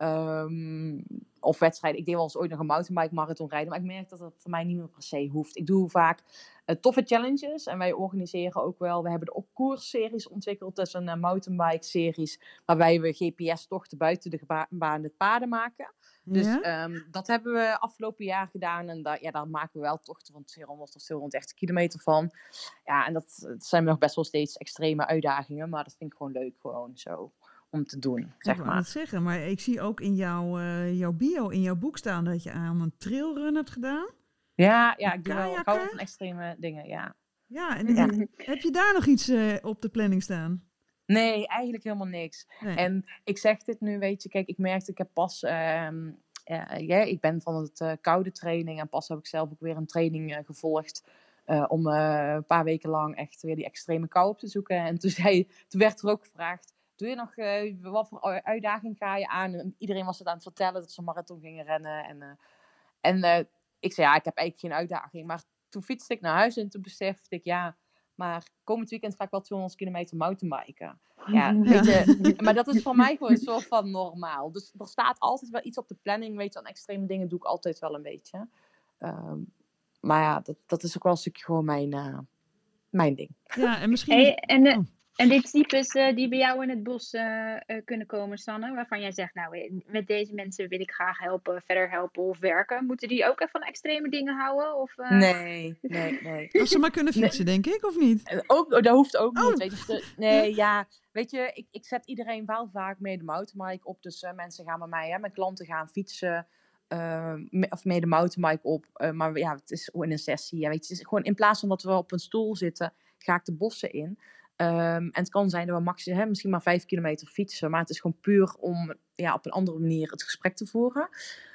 Of wedstrijden. Ik deed wel eens ooit nog een mountainbike marathon rijden. Maar ik merk dat dat voor mij niet meer per se hoeft. Ik doe vaak toffe challenges. En wij organiseren ook wel... We hebben ook koersseries ontwikkeld. Dat is een mountainbike series. Waarbij we GPS-tochten buiten de banen paden maken. Dus dat hebben we afgelopen jaar gedaan. En daar maken we wel tochten van 200 of 230 kilometer van. Ja, en dat zijn nog best wel steeds extreme uitdagingen. Maar dat vind ik gewoon leuk. Gewoon zo... om te doen, zeg maar. Ik wou het zeggen, maar ik zie ook in jouw bio, in jouw boek staan dat je aan een trailrun hebt gedaan. Ja, ik hou wel van extreme dingen, ja. Ja, en heb je daar nog iets op de planning staan? Nee, eigenlijk helemaal niks. Nee. En ik zeg dit nu, weet je, kijk, ik merkte, ik heb pas... ik ben van het koude training en pas heb ik zelf ook weer een training gevolgd om een paar weken lang echt weer die extreme kou op te zoeken. En toen werd er ook gevraagd, doe je nog, wat voor uitdaging ga je aan? En iedereen was het aan het vertellen dat ze een marathon gingen rennen. En ik zei, ik heb eigenlijk geen uitdaging. Maar toen fietste ik naar huis en toen besefte ik, maar komend weekend ga ik wel 200 kilometer mountainbiken. Ja, weet je, maar dat is voor mij gewoon een soort van normaal. Dus er staat altijd wel iets op de planning, weet je, aan extreme dingen doe ik altijd wel een beetje. Maar ja, dat is ook wel een stukje gewoon mijn ding. Ja, en misschien... En die types die bij jou in het bos kunnen komen, Sanne, waarvan jij zegt, nou, met deze mensen wil ik graag verder helpen of werken. Moeten die ook even van extreme dingen houden? Of, Nee. Als ze maar kunnen fietsen, denk ik, of niet? Dat hoeft ook niet. Weet je, weet je, ik zet iedereen wel vaak mee de mountainbike op. Dus mensen gaan bij mij, mijn klanten gaan fietsen. Of mee de mountainbike op. Maar ja, het is in een sessie. Ja, weet je, het is gewoon in plaats van dat we op een stoel zitten, ga ik de bossen in. En het kan zijn dat we misschien maar 5 kilometer fietsen. Maar het is gewoon puur om op een andere manier het gesprek te voeren.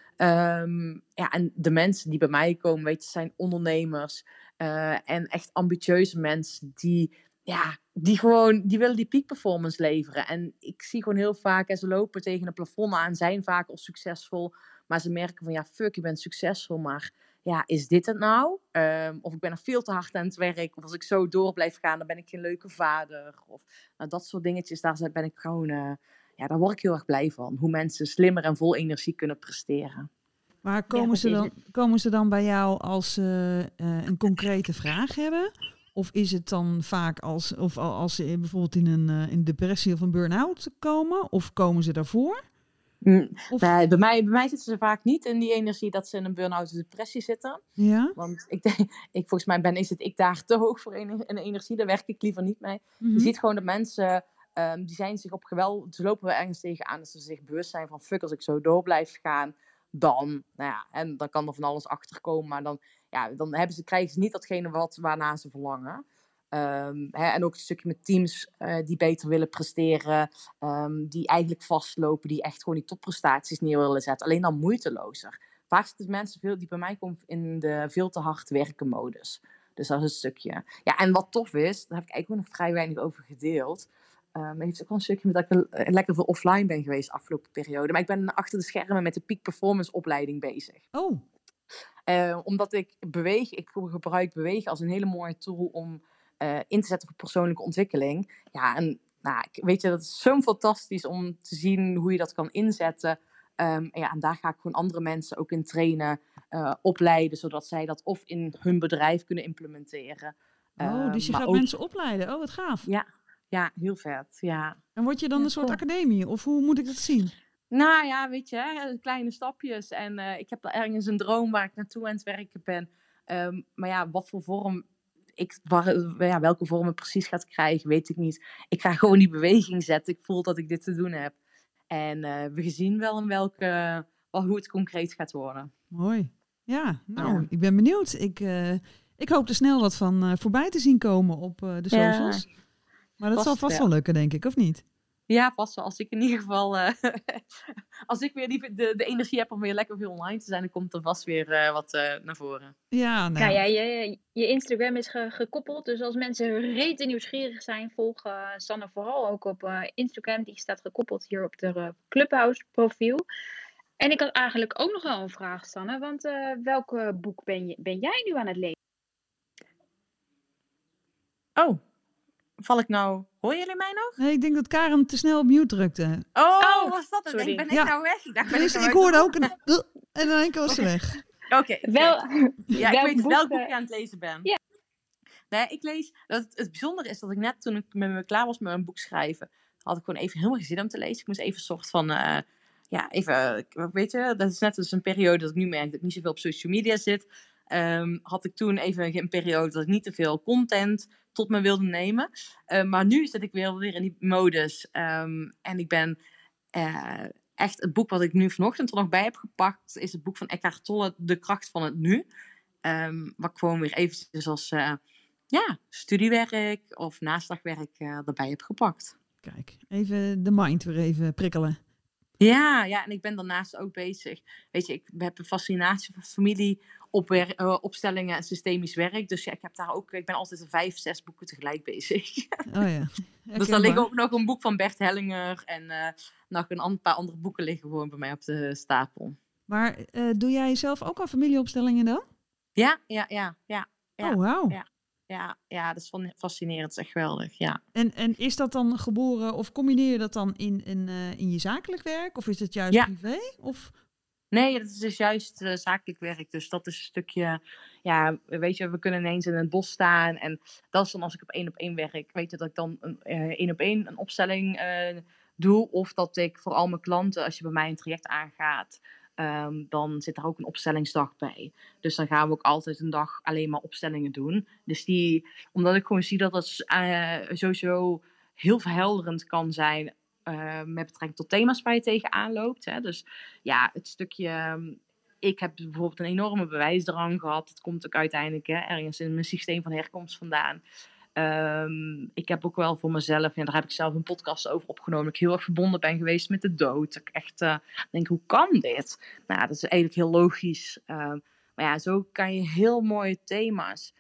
En de mensen die bij mij komen, weet je, zijn ondernemers. En echt ambitieuze mensen die willen die peak performance leveren. En ik zie gewoon heel vaak, ze lopen tegen een plafond aan, zijn vaak al succesvol. Maar ze merken van, je bent succesvol, maar... Ja, is dit het nou? Of ik ben er veel te hard aan het werk. Of als ik zo door blijf gaan, dan ben ik geen leuke vader. Of dat soort dingetjes, daar ben ik gewoon... daar word ik heel erg blij van. Hoe mensen slimmer en vol energie kunnen presteren. Maar komen ze dan bij jou als ze een concrete vraag hebben? Of is het dan vaak als ze bijvoorbeeld in een depressie of een burn-out komen? Of komen ze daarvoor? Nee, bij mij zitten ze vaak niet in die energie dat ze in een burn-out of depressie zitten. Ja? Want volgens mij ik daar te hoog voor in energie. Daar werk ik liever niet mee. Mm-hmm. Je ziet gewoon dat mensen, die zijn zich op geweld... Ze lopen wel ergens tegenaan dat ze zich bewust zijn van... Fuck, als ik zo door blijf gaan, dan... en dan kan er van alles achterkomen. Maar dan krijgen ze niet datgene waarna ze verlangen. En ook een stukje met teams die beter willen presteren, die eigenlijk vastlopen, die echt gewoon die topprestaties neer willen zetten. Alleen dan moeitelozer. vaak zitten mensen die bij mij komen in de veel te hard werken modus. Dus dat is een stukje. Ja, en wat tof is, daar heb ik eigenlijk ook nog vrij weinig over gedeeld. Heeft ook wel een stukje met dat ik lekker veel offline ben geweest de afgelopen periode. Maar ik ben achter de schermen met de Peak Performance opleiding bezig. Oh. Omdat ik gebruik bewegen als een hele mooie tool om in te zetten voor persoonlijke ontwikkeling. Ja, en weet je, dat is zo fantastisch om te zien hoe je dat kan inzetten. En daar ga ik gewoon andere mensen ook in trainen, opleiden, zodat zij dat of in hun bedrijf kunnen implementeren. Dus je gaat ook mensen opleiden. Oh, wat gaaf. Ja, heel vet. Ja. En word je dan een soort academie? Of hoe moet ik dat zien? Nou ja, weet je, kleine stapjes. En ik heb er ergens een droom waar ik naartoe aan het werken ben. Maar ja, wat voor vorm welke vorm het precies gaat krijgen, weet ik niet. Ik ga gewoon die beweging zetten. Ik voel dat ik dit te doen heb. En we zien wel in hoe het concreet gaat worden. Mooi. Ja, ik ben benieuwd. Ik hoop er snel wat van voorbij te zien komen op de socials. Ja, maar dat zal vast wel lukken, denk ik, of niet? Ja, vast wel. Als ik in ieder geval... als ik weer de energie heb om weer lekker veel online te zijn, dan komt er vast weer wat naar voren. Ja, je Instagram is gekoppeld. Dus als mensen rete nieuwsgierig zijn, volg Sanne vooral ook op Instagram. Die staat gekoppeld hier op de Clubhouse profiel. En ik had eigenlijk ook nog wel een vraag, Sanne. Want welk boek ben jij nu aan het lezen? Oh, horen jullie mij nog? Nee, ik denk dat Karen te snel op mute drukte. Oh, was dat het? Ben ik nou weg? Ik hoorde ook en in één keer was ze weg. Oké. Ik weet welk boek je aan het lezen ben. Ja. Nee, ik lees... Het bijzondere is dat ik net, toen ik met me klaar was met mijn boek schrijven, had ik gewoon even helemaal geen zin om te lezen. Ik moest even een soort van... weet je, dat is net als een periode dat ik nu merk dat ik niet zoveel op social media zit. Had ik toen even een periode dat ik niet te veel content tot me wilde nemen. Maar nu zit ik weer in die modus. En ik ben echt... Het boek wat ik nu vanochtend er nog bij heb gepakt, is het boek van Eckhart Tolle, De Kracht van het Nu. Wat ik gewoon weer eventjes als studiewerk of naslagwerk erbij heb gepakt. Kijk, even de mind weer even prikkelen. Ja, en ik ben daarnaast ook bezig. Weet je, ik heb een fascinatie voor familieopstellingen en systemisch werk. Dus ja, ik ben altijd 5-6 boeken tegelijk bezig. Oh ja. Dus daar ligt ook nog een boek van Bert Hellinger en nog een paar andere boeken liggen gewoon bij mij op de stapel. Maar doe jij zelf ook al familieopstellingen dan? Ja. Oh, wauw. Ja, dat is fascinerend. Dat is echt geweldig, ja. En is dat dan geboren, of combineer je dat dan in je zakelijk werk? Of is het juist privé? Of... Nee, dat is dus juist zakelijk werk. Dus dat is een stukje... Ja, weet je, we kunnen ineens in het bos staan. En dat is dan als ik op 1-op-1 werk. Weet je, dat ik dan 1-op-1 een opstelling doe. Of dat ik voor al mijn klanten, als je bij mij een traject aangaat, dan zit er ook een opstellingsdag bij. Dus dan gaan we ook altijd een dag alleen maar opstellingen doen. Dus omdat ik gewoon zie dat dat sowieso heel verhelderend kan zijn met betrekking tot thema's waar je tegenaan loopt. Hè. Dus ja, het stukje... ik heb bijvoorbeeld een enorme bewijsdrang gehad. Dat komt ook uiteindelijk ergens in mijn systeem van herkomst vandaan. Ik heb ook wel voor mezelf, en daar heb ik zelf een podcast over opgenomen, dat ik heel erg verbonden ben geweest met de dood. Dat ik echt denk, hoe kan dit? Nou, dat is eigenlijk heel logisch. Maar ja, zo kan je heel mooie thema's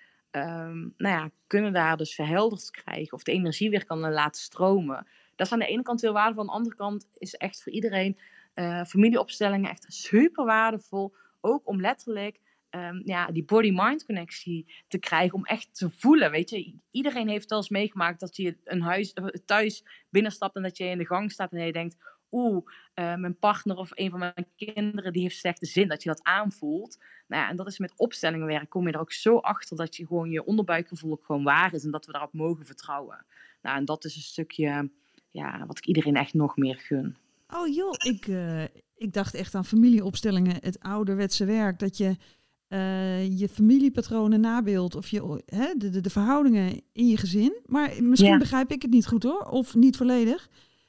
kunnen daar dus verhelderd krijgen. Of de energie weer kan laten stromen. Dat is aan de ene kant heel waardevol. Aan de andere kant is echt voor iedereen familieopstellingen echt super waardevol. Ook om letterlijk die body-mind connectie te krijgen, om echt te voelen, weet je. Iedereen heeft wel eens meegemaakt dat je een huis thuis binnenstapt en dat je in de gang staat en je denkt, mijn partner of een van mijn kinderen die heeft slechte zin, dat je dat aanvoelt. Nou ja, en dat is met opstellingen werk, kom je er ook zo achter dat je gewoon je onderbuikgevoel ook gewoon waar is en dat we daarop mogen vertrouwen. Nou, en dat is een stukje wat ik iedereen echt nog meer gun. Oh joh, ik dacht echt aan familieopstellingen, het ouderwetse werk, dat je je familiepatronen nabeeldt of de verhoudingen in je gezin. Maar misschien begrijp ik het niet goed hoor, of niet volledig.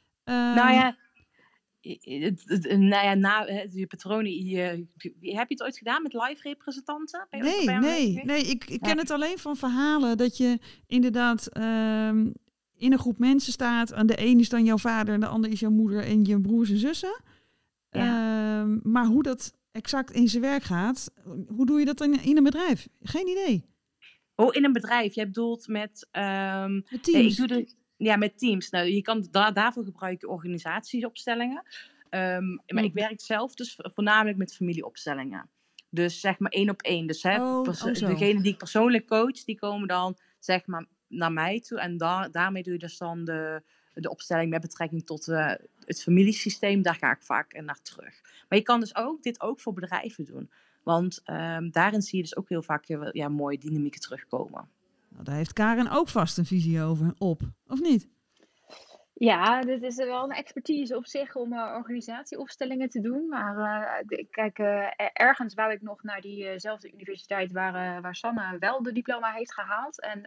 Je patronen. Heb je het ooit gedaan met live representanten? Nee. Ik ken het alleen van verhalen dat je inderdaad in een groep mensen staat. En de een is dan jouw vader en de ander is jouw moeder en je broers en zussen. Ja. Maar hoe dat exact in zijn werk gaat. Hoe doe je dat in een bedrijf? Geen idee. Oh, in een bedrijf. Jij bedoelt met... met teams. Ik doe met teams. Nou, je kan daarvoor gebruiken organisatieopstellingen. Maar ik werk zelf dus voornamelijk met familieopstellingen. Dus zeg maar 1 op 1. Dus degene die ik persoonlijk coach, die komen dan zeg maar naar mij toe. En daarmee doe je dus dan de opstelling met betrekking tot het familiesysteem. Daar ga ik vaak naar terug. Maar je kan dus dit ook voor bedrijven doen. Want daarin zie je dus ook heel vaak mooie dynamieken terugkomen. Nou, daar heeft Karen ook vast een visie op, of niet? Ja, dit is wel een expertise op zich om organisatieopstellingen te doen. Maar kijk, ergens wou ik nog naar diezelfde universiteit waar Sanne wel de diploma heeft gehaald. En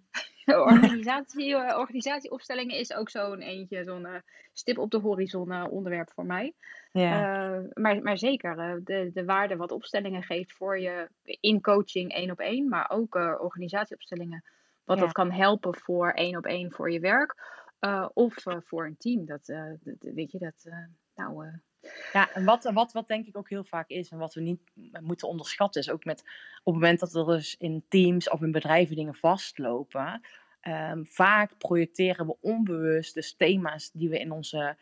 organisatieopstellingen is ook zo'n eentje, zo'n stip op de horizon onderwerp voor mij. Ja. Maar zeker, de waarde wat opstellingen geeft voor je in coaching 1 op 1, maar ook organisatieopstellingen. Wat dat kan helpen voor 1 op 1 voor je werk. Of voor een team. Weet je, Ja, en wat denk ik ook heel vaak is, en wat we niet moeten onderschatten, is ook op het moment dat er dus in teams of in bedrijven dingen vastlopen, vaak projecteren we onbewust dus thema's die we in onze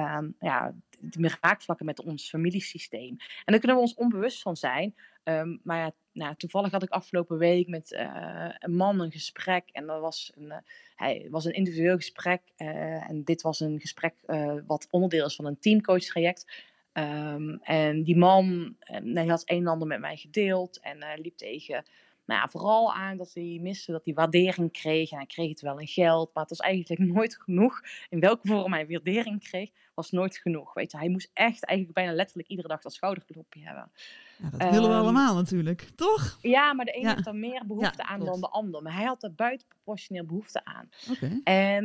die raakvlakken met ons familiesysteem. En daar kunnen we ons onbewust van zijn. Maar toevallig had ik afgelopen week met een man een gesprek. En dat was een individueel gesprek. En dit was een gesprek wat onderdeel is van een teamcoach-traject. En die man hij had een en ander met mij gedeeld. En liep tegen vooral aan dat hij miste dat hij waardering kreeg. En hij kreeg het wel in geld. Maar het was eigenlijk nooit genoeg. In welke vorm hij waardering kreeg, was nooit genoeg. Weet je, hij moest echt eigenlijk bijna letterlijk iedere dag dat schouderklopje hebben. Ja, dat willen we allemaal natuurlijk, toch? Ja, maar de een heeft er meer behoefte aan dan de ander. Maar hij had er buitenproportioneel behoefte aan. Okay.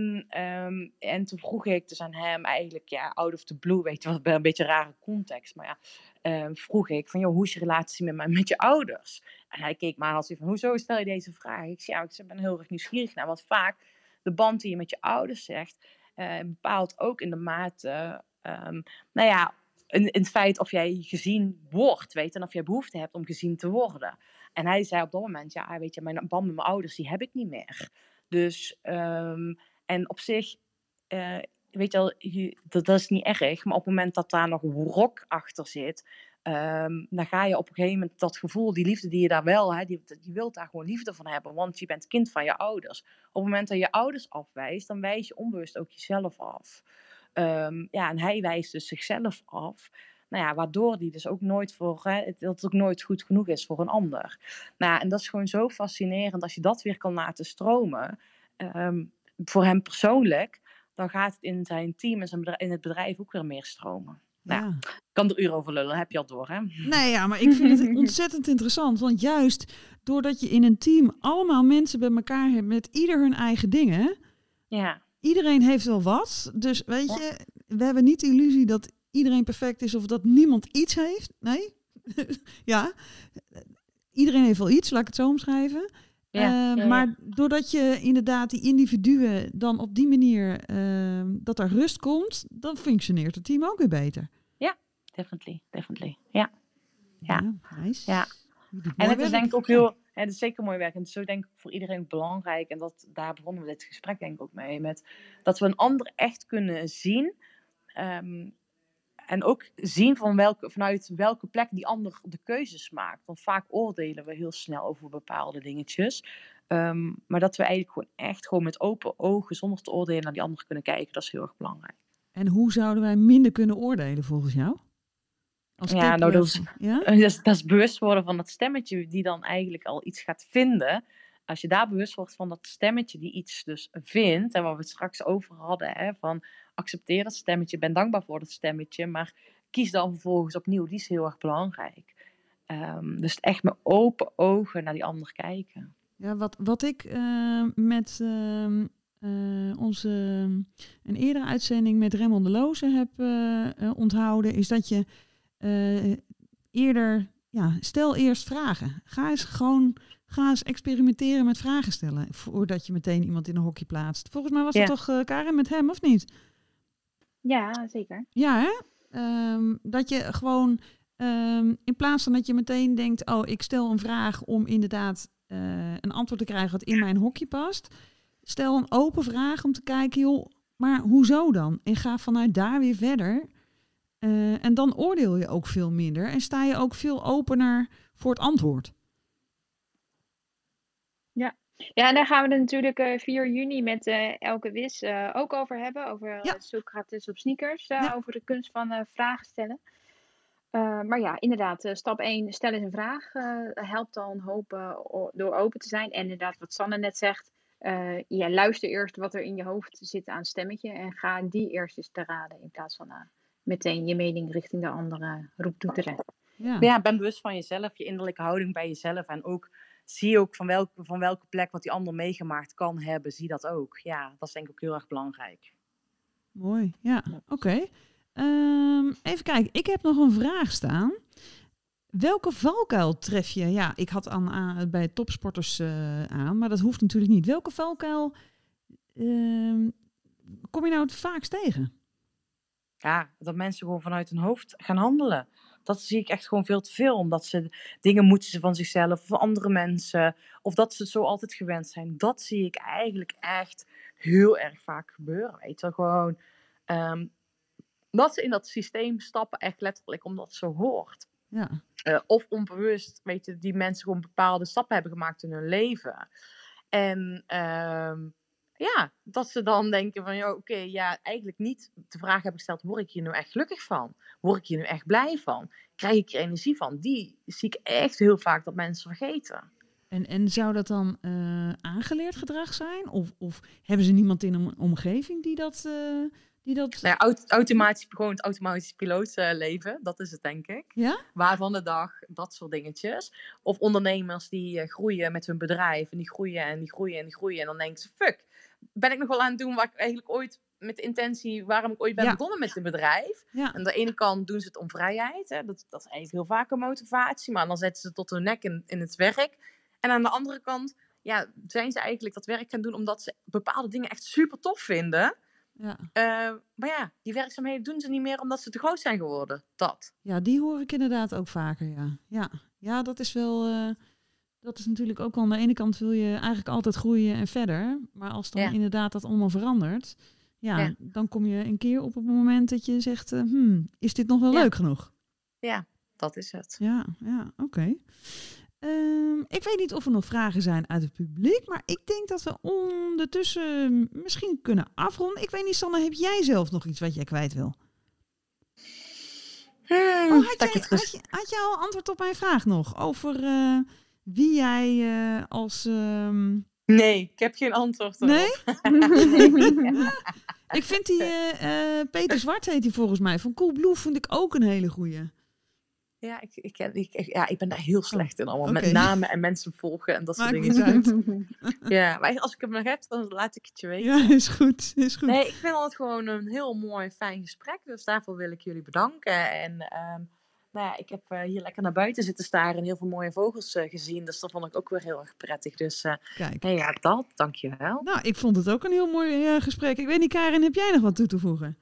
En toen vroeg ik dus aan hem eigenlijk, out of the blue, weet je, wat een beetje een rare context. Maar vroeg ik van, hoe is je relatie met je ouders? En hij keek me aan als hij van, hoezo stel je deze vraag? Ik zei, ik ben heel erg nieuwsgierig naar, want vaak de band die je met je ouders zegt, bepaalt ook in de mate, in het feit of jij gezien wordt, weet je, en of jij behoefte hebt om gezien te worden. En hij zei op dat moment, weet je, mijn band met mijn ouders, die heb ik niet meer. Dus, en op zich, weet je wel, dat is niet erg, maar op het moment dat daar nog wrok achter zit, dan ga je op een gegeven moment dat gevoel, die liefde die je daar wel, je wilt daar gewoon liefde van hebben, want je bent kind van je ouders. Op het moment dat je ouders afwijst, dan wijs je onbewust ook jezelf af. En hij wijst dus zichzelf af. Waardoor die dus ook nooit dat het ook nooit goed genoeg is voor een ander. En dat is gewoon zo fascinerend als je dat weer kan laten stromen. Voor hem persoonlijk, dan gaat het in zijn team en in het bedrijf ook weer meer stromen. Ik kan er uren over lullen, heb je al door, hè? Nee, maar ik vind het ontzettend interessant. Want juist doordat je in een team allemaal mensen bij elkaar hebt met ieder hun eigen dingen. Ja. Iedereen heeft wel wat. Dus weet je, we hebben niet de illusie dat iedereen perfect is of dat niemand iets heeft. Nee. Ja. Iedereen heeft wel iets, laat ik het zo omschrijven. Maar doordat je inderdaad die individuen dan op die manier dat er rust komt, dan functioneert het team ook weer beter. Ja, definitely. Ja. Nice. Ja. En het is denk ik ook heel, het is zeker mooi werk. En het is zo denk ik voor iedereen belangrijk. En daar begonnen we dit gesprek denk ik ook mee. Met dat we een ander echt kunnen zien. En ook zien vanuit welke plek die ander de keuzes maakt. Want vaak oordelen we heel snel over bepaalde dingetjes. Maar dat we eigenlijk gewoon met open ogen, zonder te oordelen, naar die ander kunnen kijken. Dat is heel erg belangrijk. En hoe zouden wij minder kunnen oordelen volgens jou? Dat is bewust worden van dat stemmetje die dan eigenlijk al iets gaat vinden. Als je daar bewust wordt van dat stemmetje die iets dus vindt, en waar we het straks over hadden, van accepteer dat stemmetje, ben dankbaar voor dat stemmetje, maar kies dan vervolgens opnieuw, die is heel erg belangrijk. Dus echt met open ogen naar die ander kijken. Ja, wat ik met een eerdere uitzending met Raymond de Loze heb onthouden, is dat je stel eerst vragen. Ga eens experimenteren met vragen stellen, voordat je meteen iemand in een hokje plaatst. Volgens mij was dat toch, Karen, met hem, of niet? Ja, zeker. Ja, hè? Dat je gewoon In plaats van dat je meteen denkt, ik stel een vraag om inderdaad een antwoord te krijgen wat in mijn hokje past. Stel een open vraag om te kijken, joh, maar hoezo dan? En ga vanuit daar weer verder. En dan oordeel je ook veel minder en sta je ook veel opener voor het antwoord. Ja, en daar gaan we het natuurlijk 4 juni met Elke Wis ook over hebben. Over Socrates op sneakers. Over de kunst van vragen stellen. Maar ja, inderdaad, stap 1, stel eens een vraag. Helpt al een hoop door open te zijn. En inderdaad, wat Sanne net zegt. Luister eerst wat er in je hoofd zit aan stemmetje. En ga die eerst eens te raden. In plaats van meteen je mening richting de andere roeptoeteren. Ja, ben bewust van jezelf. Je innerlijke houding bij jezelf. En ook zie ook van welke plek wat die ander meegemaakt kan hebben. Zie dat ook. Ja, dat is denk ik ook heel erg belangrijk. Mooi, ja. Oké. Even kijken, ik heb nog een vraag staan. Welke valkuil tref je? Ja, ik had bij topsporters aan, maar dat hoeft natuurlijk niet. Welke valkuil kom je nou het vaakst tegen? Ja, dat mensen gewoon vanuit hun hoofd gaan handelen. Dat zie ik echt gewoon veel te veel. Omdat ze dingen moeten van zichzelf of van andere mensen. Of dat ze het zo altijd gewend zijn. Dat zie ik eigenlijk echt heel erg vaak gebeuren. Weet je, gewoon dat ze in dat systeem stappen echt letterlijk omdat het zo hoort. Ja. Of onbewust, weet je, die mensen gewoon bepaalde stappen hebben gemaakt in hun leven. En dat ze dan denken van, eigenlijk niet de vraag hebben gesteld, word ik hier nu echt gelukkig van? Word ik hier nu echt blij van? Krijg ik er energie van? Die zie ik echt heel vaak dat mensen vergeten. En zou dat dan aangeleerd gedrag zijn? Of hebben ze niemand in een omgeving die dat... automatisch pilootleven, dat is het denk ik. Ja? Waar van de dag, dat soort dingetjes. Of ondernemers die groeien met hun bedrijf en die groeien en die groeien en die groeien. En dan denken ze, fuck, ben ik nog wel aan het doen waar ik eigenlijk ooit met de intentie, waarom ik ooit ben begonnen met een bedrijf. Ja. En aan de ene kant doen ze het om vrijheid. Hè? Dat is eigenlijk heel vaak een motivatie. Maar dan zetten ze tot hun nek in het werk. En aan de andere kant zijn ze eigenlijk dat werk gaan doen omdat ze bepaalde dingen echt super tof vinden. Ja. Maar die werkzaamheden doen ze niet meer omdat ze te groot zijn geworden. Dat. Ja, die hoor ik inderdaad ook vaker, ja, dat is wel... dat is natuurlijk ook aan de ene kant wil je eigenlijk altijd groeien en verder. Maar als dan inderdaad dat allemaal verandert... dan kom je een keer op het moment dat je zegt... is dit nog wel leuk genoeg? Ja, dat is het. Ja, oké. Ik weet niet of er nog vragen zijn uit het publiek, maar ik denk dat we ondertussen misschien kunnen afronden. Ik weet niet, Sanne, heb jij zelf nog iets wat jij kwijt wil? Had jij al antwoord op mijn vraag nog? Over wie jij als... Nee, ik heb geen antwoord op. Nee? Ik vind die Peter Zwart heet hij volgens mij. Van Coolblue vind ik ook een hele goeie. Ja, ik ben daar heel slecht in allemaal. Met namen en mensen volgen en dat soort dingen. Maakt niet uit. Ja, maar als ik hem nog heb, dan laat ik het je weten. Ja, is goed. Nee, ik vind het gewoon een heel mooi, fijn gesprek. Dus daarvoor wil ik jullie bedanken. En ik heb hier lekker naar buiten zitten staren en heel veel mooie vogels gezien. Dus dat vond ik ook weer heel erg prettig. Dus kijk. Dankjewel. Nou, ik vond het ook een heel mooi gesprek. Ik weet niet, Karin, heb jij nog wat toe te voegen?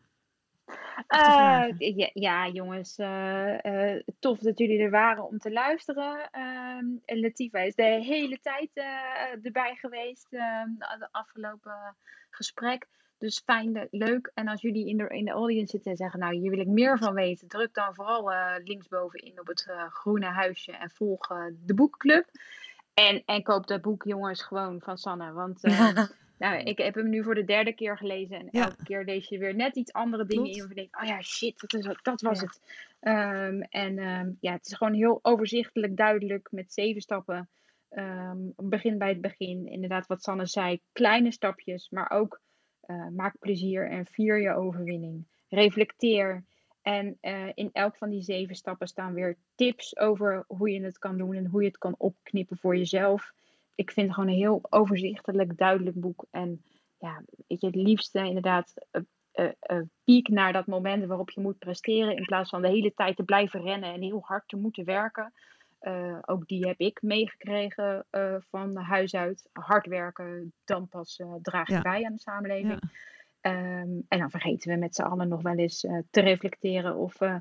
Jongens, tof dat jullie er waren om te luisteren. Latifa is de hele tijd erbij geweest, de afgelopen gesprek. Dus fijn, leuk. En als jullie in de audience zitten en zeggen, nou, hier wil ik meer van weten, druk dan vooral linksbovenin op het groene huisje en volg de boekclub. En koop dat boek, jongens, gewoon van Sanne. Want ik heb hem nu voor de 3e keer gelezen. En elke keer lees je weer net iets andere dingen in. Waarvan je denkt, oh ja, shit, dat was het. Het is gewoon heel overzichtelijk, duidelijk. Met 7 stappen. Begin bij het begin. Inderdaad, wat Sanne zei. Kleine stapjes. Maar ook maak plezier en vier je overwinning. Reflecteer. En in elk van die 7 stappen staan weer tips over hoe je het kan doen. En hoe je het kan opknippen voor jezelf. Ik vind het gewoon een heel overzichtelijk, duidelijk boek. En het liefste inderdaad piek naar dat moment waarop je moet presteren. In plaats van de hele tijd te blijven rennen en heel hard te moeten werken. Ook die heb ik meegekregen van huis uit. Hard werken, dan pas draag je bij aan de samenleving. Ja. En dan vergeten we met z'n allen nog wel eens te reflecteren of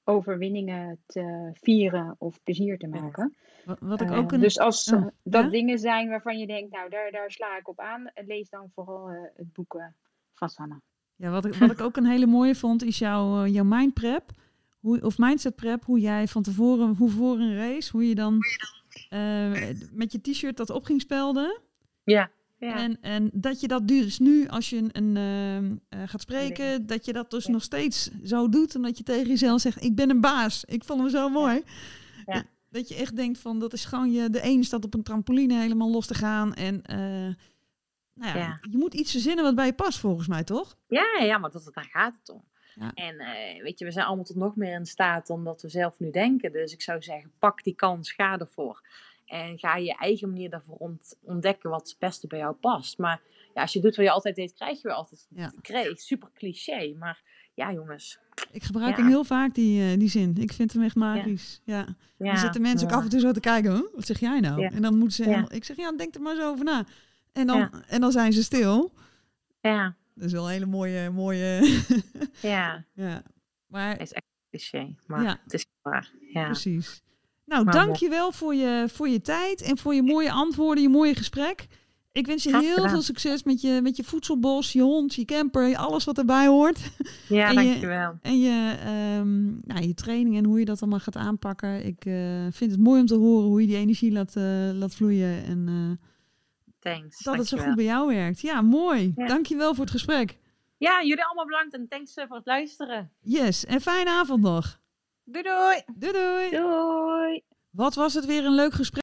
overwinningen te vieren of plezier te maken. Wat ik ook Dus als dat dingen zijn waarvan je denkt, nou daar sla ik op aan, lees dan vooral het boek van Sanne. Ja, wat ik ook een hele mooie vond, is jouw mindprep. Of mindset prep, hoe jij van tevoren, voor een race, hoe je dan met je t-shirt dat op ging spelden. Ja. En dat je dat dus nu, als je gaat spreken, dat je dat dus nog steeds zo doet. Omdat je tegen jezelf zegt, ik ben een baas. Ik vond hem zo mooi. Ja. Dat je echt denkt van, dat is gewoon de ene staat op een trampoline helemaal los te gaan. En je moet iets verzinnen wat bij je past, volgens mij, toch? Ja, maar daar gaat het om. Ja. En weet je, we zijn allemaal tot nog meer in staat dan dat we zelf nu denken. Dus ik zou zeggen, pak die kans, ga ervoor. En ga je eigen manier daarvoor ontdekken wat het beste bij jou past. Maar ja, als je doet wat je altijd deed, krijg je weer altijd super cliché. Maar ja, jongens. Ik gebruik hem heel vaak, die zin. Ik vind hem echt magisch. Ja. Dan zitten mensen ook af en toe zo te kijken. Huh? Wat zeg jij nou? Ja. En dan moeten ze helemaal... Ik zeg, denk er maar zo over na. En dan zijn ze stil. Ja. Dat is wel een hele mooie... ja. Maar... Het is echt cliché, maar het is waar. Ja. Precies. Nou, dankjewel voor je tijd en voor je mooie antwoorden, je mooie gesprek. Ik wens je heel veel succes met je voedselbos, je hond, je camper, alles wat erbij hoort. Ja, dankjewel. En je training en hoe je dat allemaal gaat aanpakken. Ik vind het mooi om te horen hoe je die energie laat vloeien. En thanks. Dat het zo goed bij jou werkt. Ja, mooi. Ja. Dankjewel voor het gesprek. Ja, jullie allemaal bedankt en thanks voor het luisteren. Yes, en fijne avond nog. Doei doei. Doei doei. Doei. Wat was het weer een leuk gesprek.